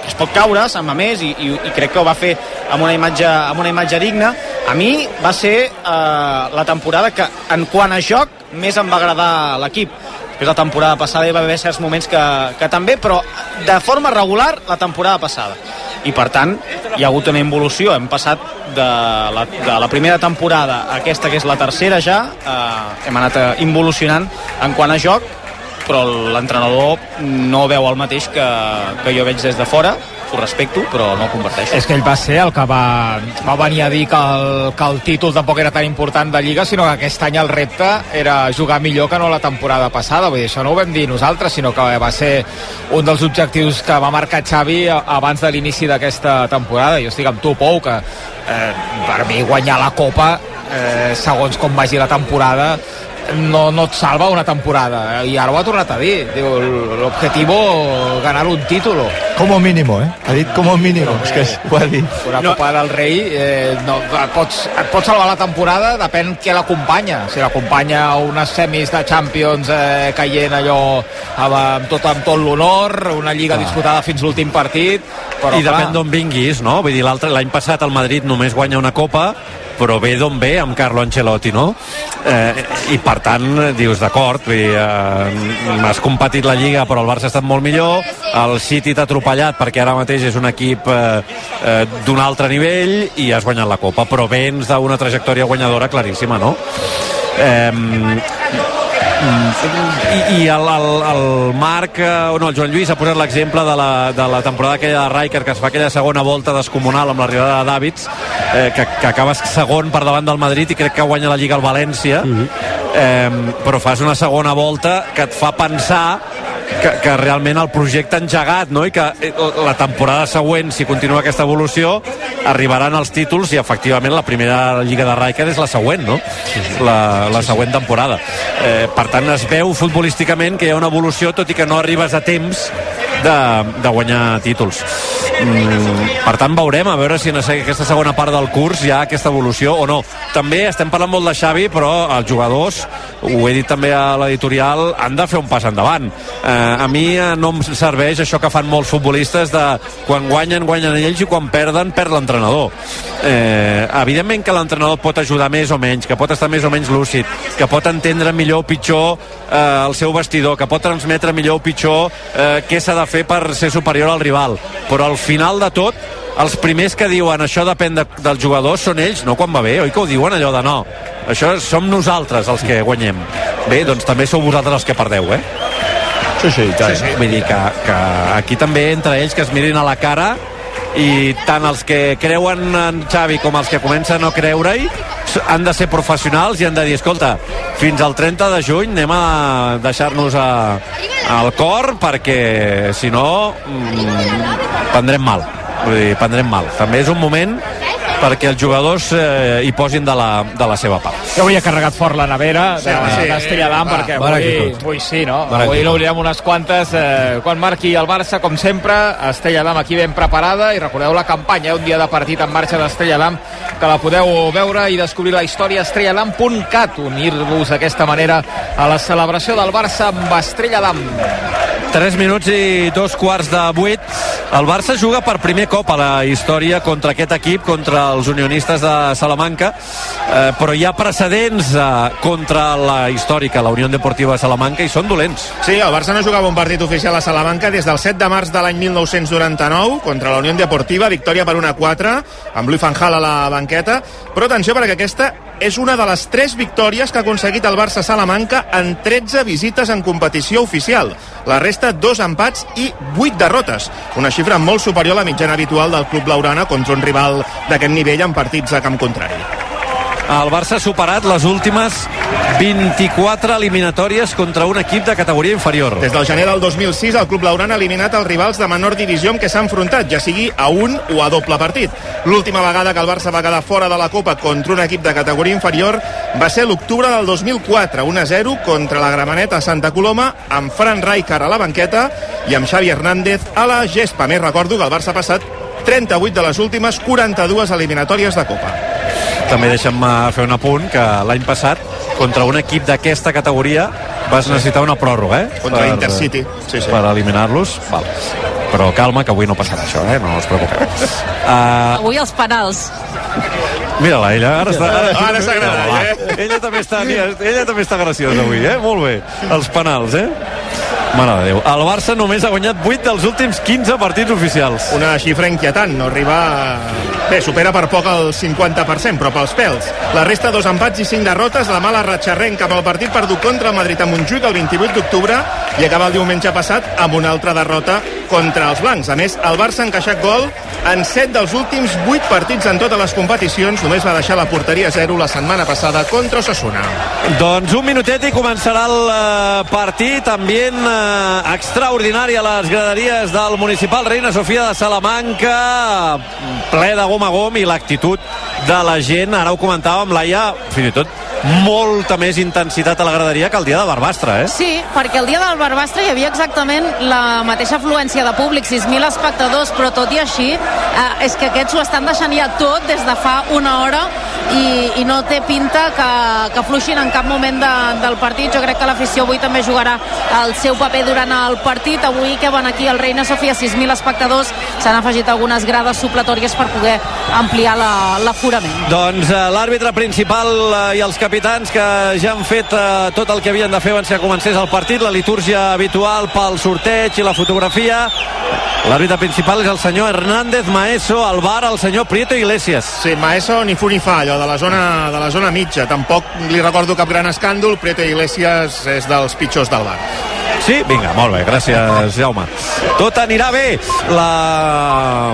[SPEAKER 17] es pot caure, se'n va més, i, i, i crec que ho va fer amb una imatge, amb una imatge digna. A mi va ser eh, la temporada que, en quant a joc, més em va agradar l'equip. Després la temporada passada hi va haver certs moments que, que també, però de forma regular la temporada passada. I per tant hi ha hagut una involució. Hem passat de la, de la primera temporada a aquesta, que és la tercera ja, eh, hem anat involucionant en quant a joc, però l'entrenador no veu el mateix que, que jo veig des de fora. Ho respecto, però no ho comparteixo.
[SPEAKER 21] És que ell va ser el que va, va venir a dir que el, que el títol tampoc era tan important de Lliga, sinó que aquest any el repte era jugar millor que no la temporada passada. Vull dir, això no ho vam dir nosaltres, sinó que va ser un dels objectius que va marcar Xavi abans de l'inici d'aquesta temporada. Jo estic amb tu, Pou, que eh, per mi guanyar la Copa, eh, segons com vagi la temporada, no, no et salva una temporada, i ara ho ha tornat a dir. Diu, l'objetivo ganar un título.
[SPEAKER 18] Como mínimo, eh? Ha dit como mínimo, és que ho ha dit.
[SPEAKER 21] Una no. Copa del Rei, eh, no, et, pots, et pot salvar la temporada, depèn què l'acompanya. Si l'acompanya unes semis de Champions eh, caient allò amb, amb tot, amb tot l'honor, una Lliga ah. disputada fins l'últim partit, però
[SPEAKER 15] i clar, depèn d'on vinguis, no? Vull dir, l'altre, l'any passat el Madrid només guanya una Copa, però ve d'on ve amb Carlo Ancelotti, no? Eh, i per tant dius, d'acord, vull dir, eh, has competit la Lliga però el Barça ha estat molt millor, el City t'ha atropellat perquè ara mateix és un equip eh, eh, d'un altre nivell i has guanyat la Copa, però vens d'una trajectòria guanyadora claríssima, no? Eh, i, i el, el, el Marc o no, el Joan Lluís ha posat l'exemple de, la, de la temporada aquella de Rijkaard, que es fa aquella segona volta descomunal amb l'arribada de Davids, eh, que, que acabes segon per davant del Madrid i crec que guanya la Lliga al València. Mm-hmm. eh, però fas una segona volta que et fa pensar que, que realment el projecte ha engegat, no? I que la temporada següent, si continua aquesta evolució, arribaran els títols i efectivament la primera Lliga de Rijkaard és la següent, no? La, la següent temporada. Eh, per tant, es veu futbolísticament que hi ha una evolució, tot i que no arribes a temps de, de guanyar títols. Mm, per tant, veurem a veure si en aquesta segona part del curs hi ha aquesta evolució o no. També estem parlant molt de Xavi, però els jugadors, ho he dit també a l'editorial, han de fer un pas endavant. Eh, a mi no em serveix això que fan molts futbolistes de quan guanyen, guanyen ells, i quan perden, perd l'entrenador. Eh, evidentment que l'entrenador pot ajudar més o menys, que pot estar més o menys lúcid, que pot entendre millor o pitjor eh, el seu vestidor, que pot transmetre millor o pitjor eh, què s'ha de fer per ser superior al rival, però al final de tot els primers que diuen això depèn de, dels jugadors són ells, no quan va bé, oi que ho diuen allò de no, això som nosaltres els que guanyem. Bé, doncs també sou vosaltres els que perdeu, eh?
[SPEAKER 18] Sí, sí, sí, sí.
[SPEAKER 15] Vull dir que, que aquí també entre ells que es mirin a la cara, i tant els que creuen en Xavi com els que comencen a no creure-hi han de ser professionals i han de dir, escolta, fins al trenta de juny anem a deixar-nos a, al cor, perquè si no mmm, prendrem mal. Vull dir, prendrem mal. També és un moment perquè els jugadors eh, hi posin de la, de la seva part.
[SPEAKER 21] Jo avui he carregat fort la nevera de, sí, d'Estrella Damm, perquè avui, avui sí, no? Bona avui n'obrirem unes quantes. Eh, quan marqui el Barça, com sempre, Estrella Damm aquí ben preparada, i recordeu la campanya, un dia de partit en marxa d'Estrella Damm, que la podeu veure i descobrir la història a estrella damm punt cat, unir-vos d'aquesta manera a la celebració del Barça amb Estrella Damm.
[SPEAKER 15] tres minuts i dos quarts de vuit. El Barça juga per primer cop a la història contra aquest equip, contra els unionistes de Salamanca, eh, però hi ha precedents eh, contra la històrica, la Unió Deportiva de Salamanca, i són dolents.
[SPEAKER 20] Sí, el Barça no jugava un partit oficial a Salamanca des del set de març de l'any mil nou-cents noranta-nou contra la Unió Deportiva, victòria per un a quatre, amb Luis Van Gaal a la banqueta, però atenció perquè aquesta és una de les tres victòries que ha aconseguit el Barça a Salamanca en tretze visites en competició oficial. La resta, dos empats i vuit derrotes. Una xifra molt superior a la mitjana habitual del club blaugrana contra un rival d'aquest nivell en partits a camp contrari.
[SPEAKER 15] El Barça ha superat les últimes vint-i-quatre eliminatòries contra un equip de categoria inferior.
[SPEAKER 20] Des del gener del dos mil sis, el club blaugrana ha eliminat els rivals de menor divisió amb què s'ha enfrontat, ja sigui a un o a doble partit. L'última vegada que el Barça va quedar fora de la Copa contra un equip de categoria inferior va ser l'octubre del dos mil quatre, un a zero contra la Grameneta Santa Coloma, amb Fran Rijkaard a la banqueta i amb Xavi Hernández a la gespa. Més recordo que el Barça ha passat trenta-vuit de les últimes quaranta-dues eliminatòries de Copa.
[SPEAKER 15] També deixa'm fer un apunt que l'any passat contra un equip d'aquesta categoria vas necessitar una pròrroga, eh?
[SPEAKER 20] Contra per, Intercity. Sí, sí.
[SPEAKER 15] Per eliminar-los. Val. però calma, que avui no passarà això, eh? No us preocupeu. Uh,
[SPEAKER 16] Avui els penals.
[SPEAKER 15] Mira-la, ella ara està... Ara,
[SPEAKER 20] ara s'ha agradat, eh?
[SPEAKER 15] Ella també està, ella també està graciosa avui, eh? Molt bé. Els penals, eh? Mare de Déu. El Barça només ha guanyat vuit dels últims quinze partits oficials.
[SPEAKER 20] Una xifra inquietant, no arriba... Bé, supera per poc el cinquanta per cent, però pels pèls. La resta, dos empats i cinc derrotes, la mala ratxarrenc cap al partit perdut contra el Madrid a Montjuïc el vint-i-vuit d'octubre i acaba el diumenge passat amb una altra derrota contra els blancs. A més, el Barça ha encaixat gol en set dels últims vuit partits en totes les competicions. Només va deixar la porteria a zero la setmana passada contra Osasuna.
[SPEAKER 15] Doncs un minutet i començarà el uh, partit. Ambient uh, extraordinari a les graderies del Municipal Reina Sofia de Salamanca, ple de gom a gom, i l'actitud de la gent, ara ho comentàvem, Laia, fins i tot molta més intensitat a la graderia que el dia de Barbastre, eh?
[SPEAKER 16] Sí, perquè el dia del Barbastre hi havia exactament la mateixa afluència de públic, sis mil espectadors, però tot i així eh, és que aquests ho estan deixant ja tot des de fa una hora i, i no té pinta que, que fluixin en cap moment de, del partit. Jo crec que l'afició avui també jugarà el seu paper durant el partit. Avui que van aquí al Reina Sofia sis mil espectadors, s'han afegit algunes grades supletòries per poder ampliar l'aforament.
[SPEAKER 15] Doncs eh, l'àrbitre principal eh, i els capitans que ja han fet eh, tot el que havien de fer abans que comencés el partit, la litúrgia habitual pel sorteig i la fotografia. L'àrbitre principal és el senyor Hernández Maeso, al bar el senyor Prieto Iglesias.
[SPEAKER 20] Sí, Maeso ni fu ni fa, allò de la zona, de la zona mitja. Tampoc li recordo cap gran escàndol. Prieto Iglesias és dels pitjors del bar.
[SPEAKER 15] Sí? Vinga, molt bé, gràcies, Jaume. Tot anirà bé. La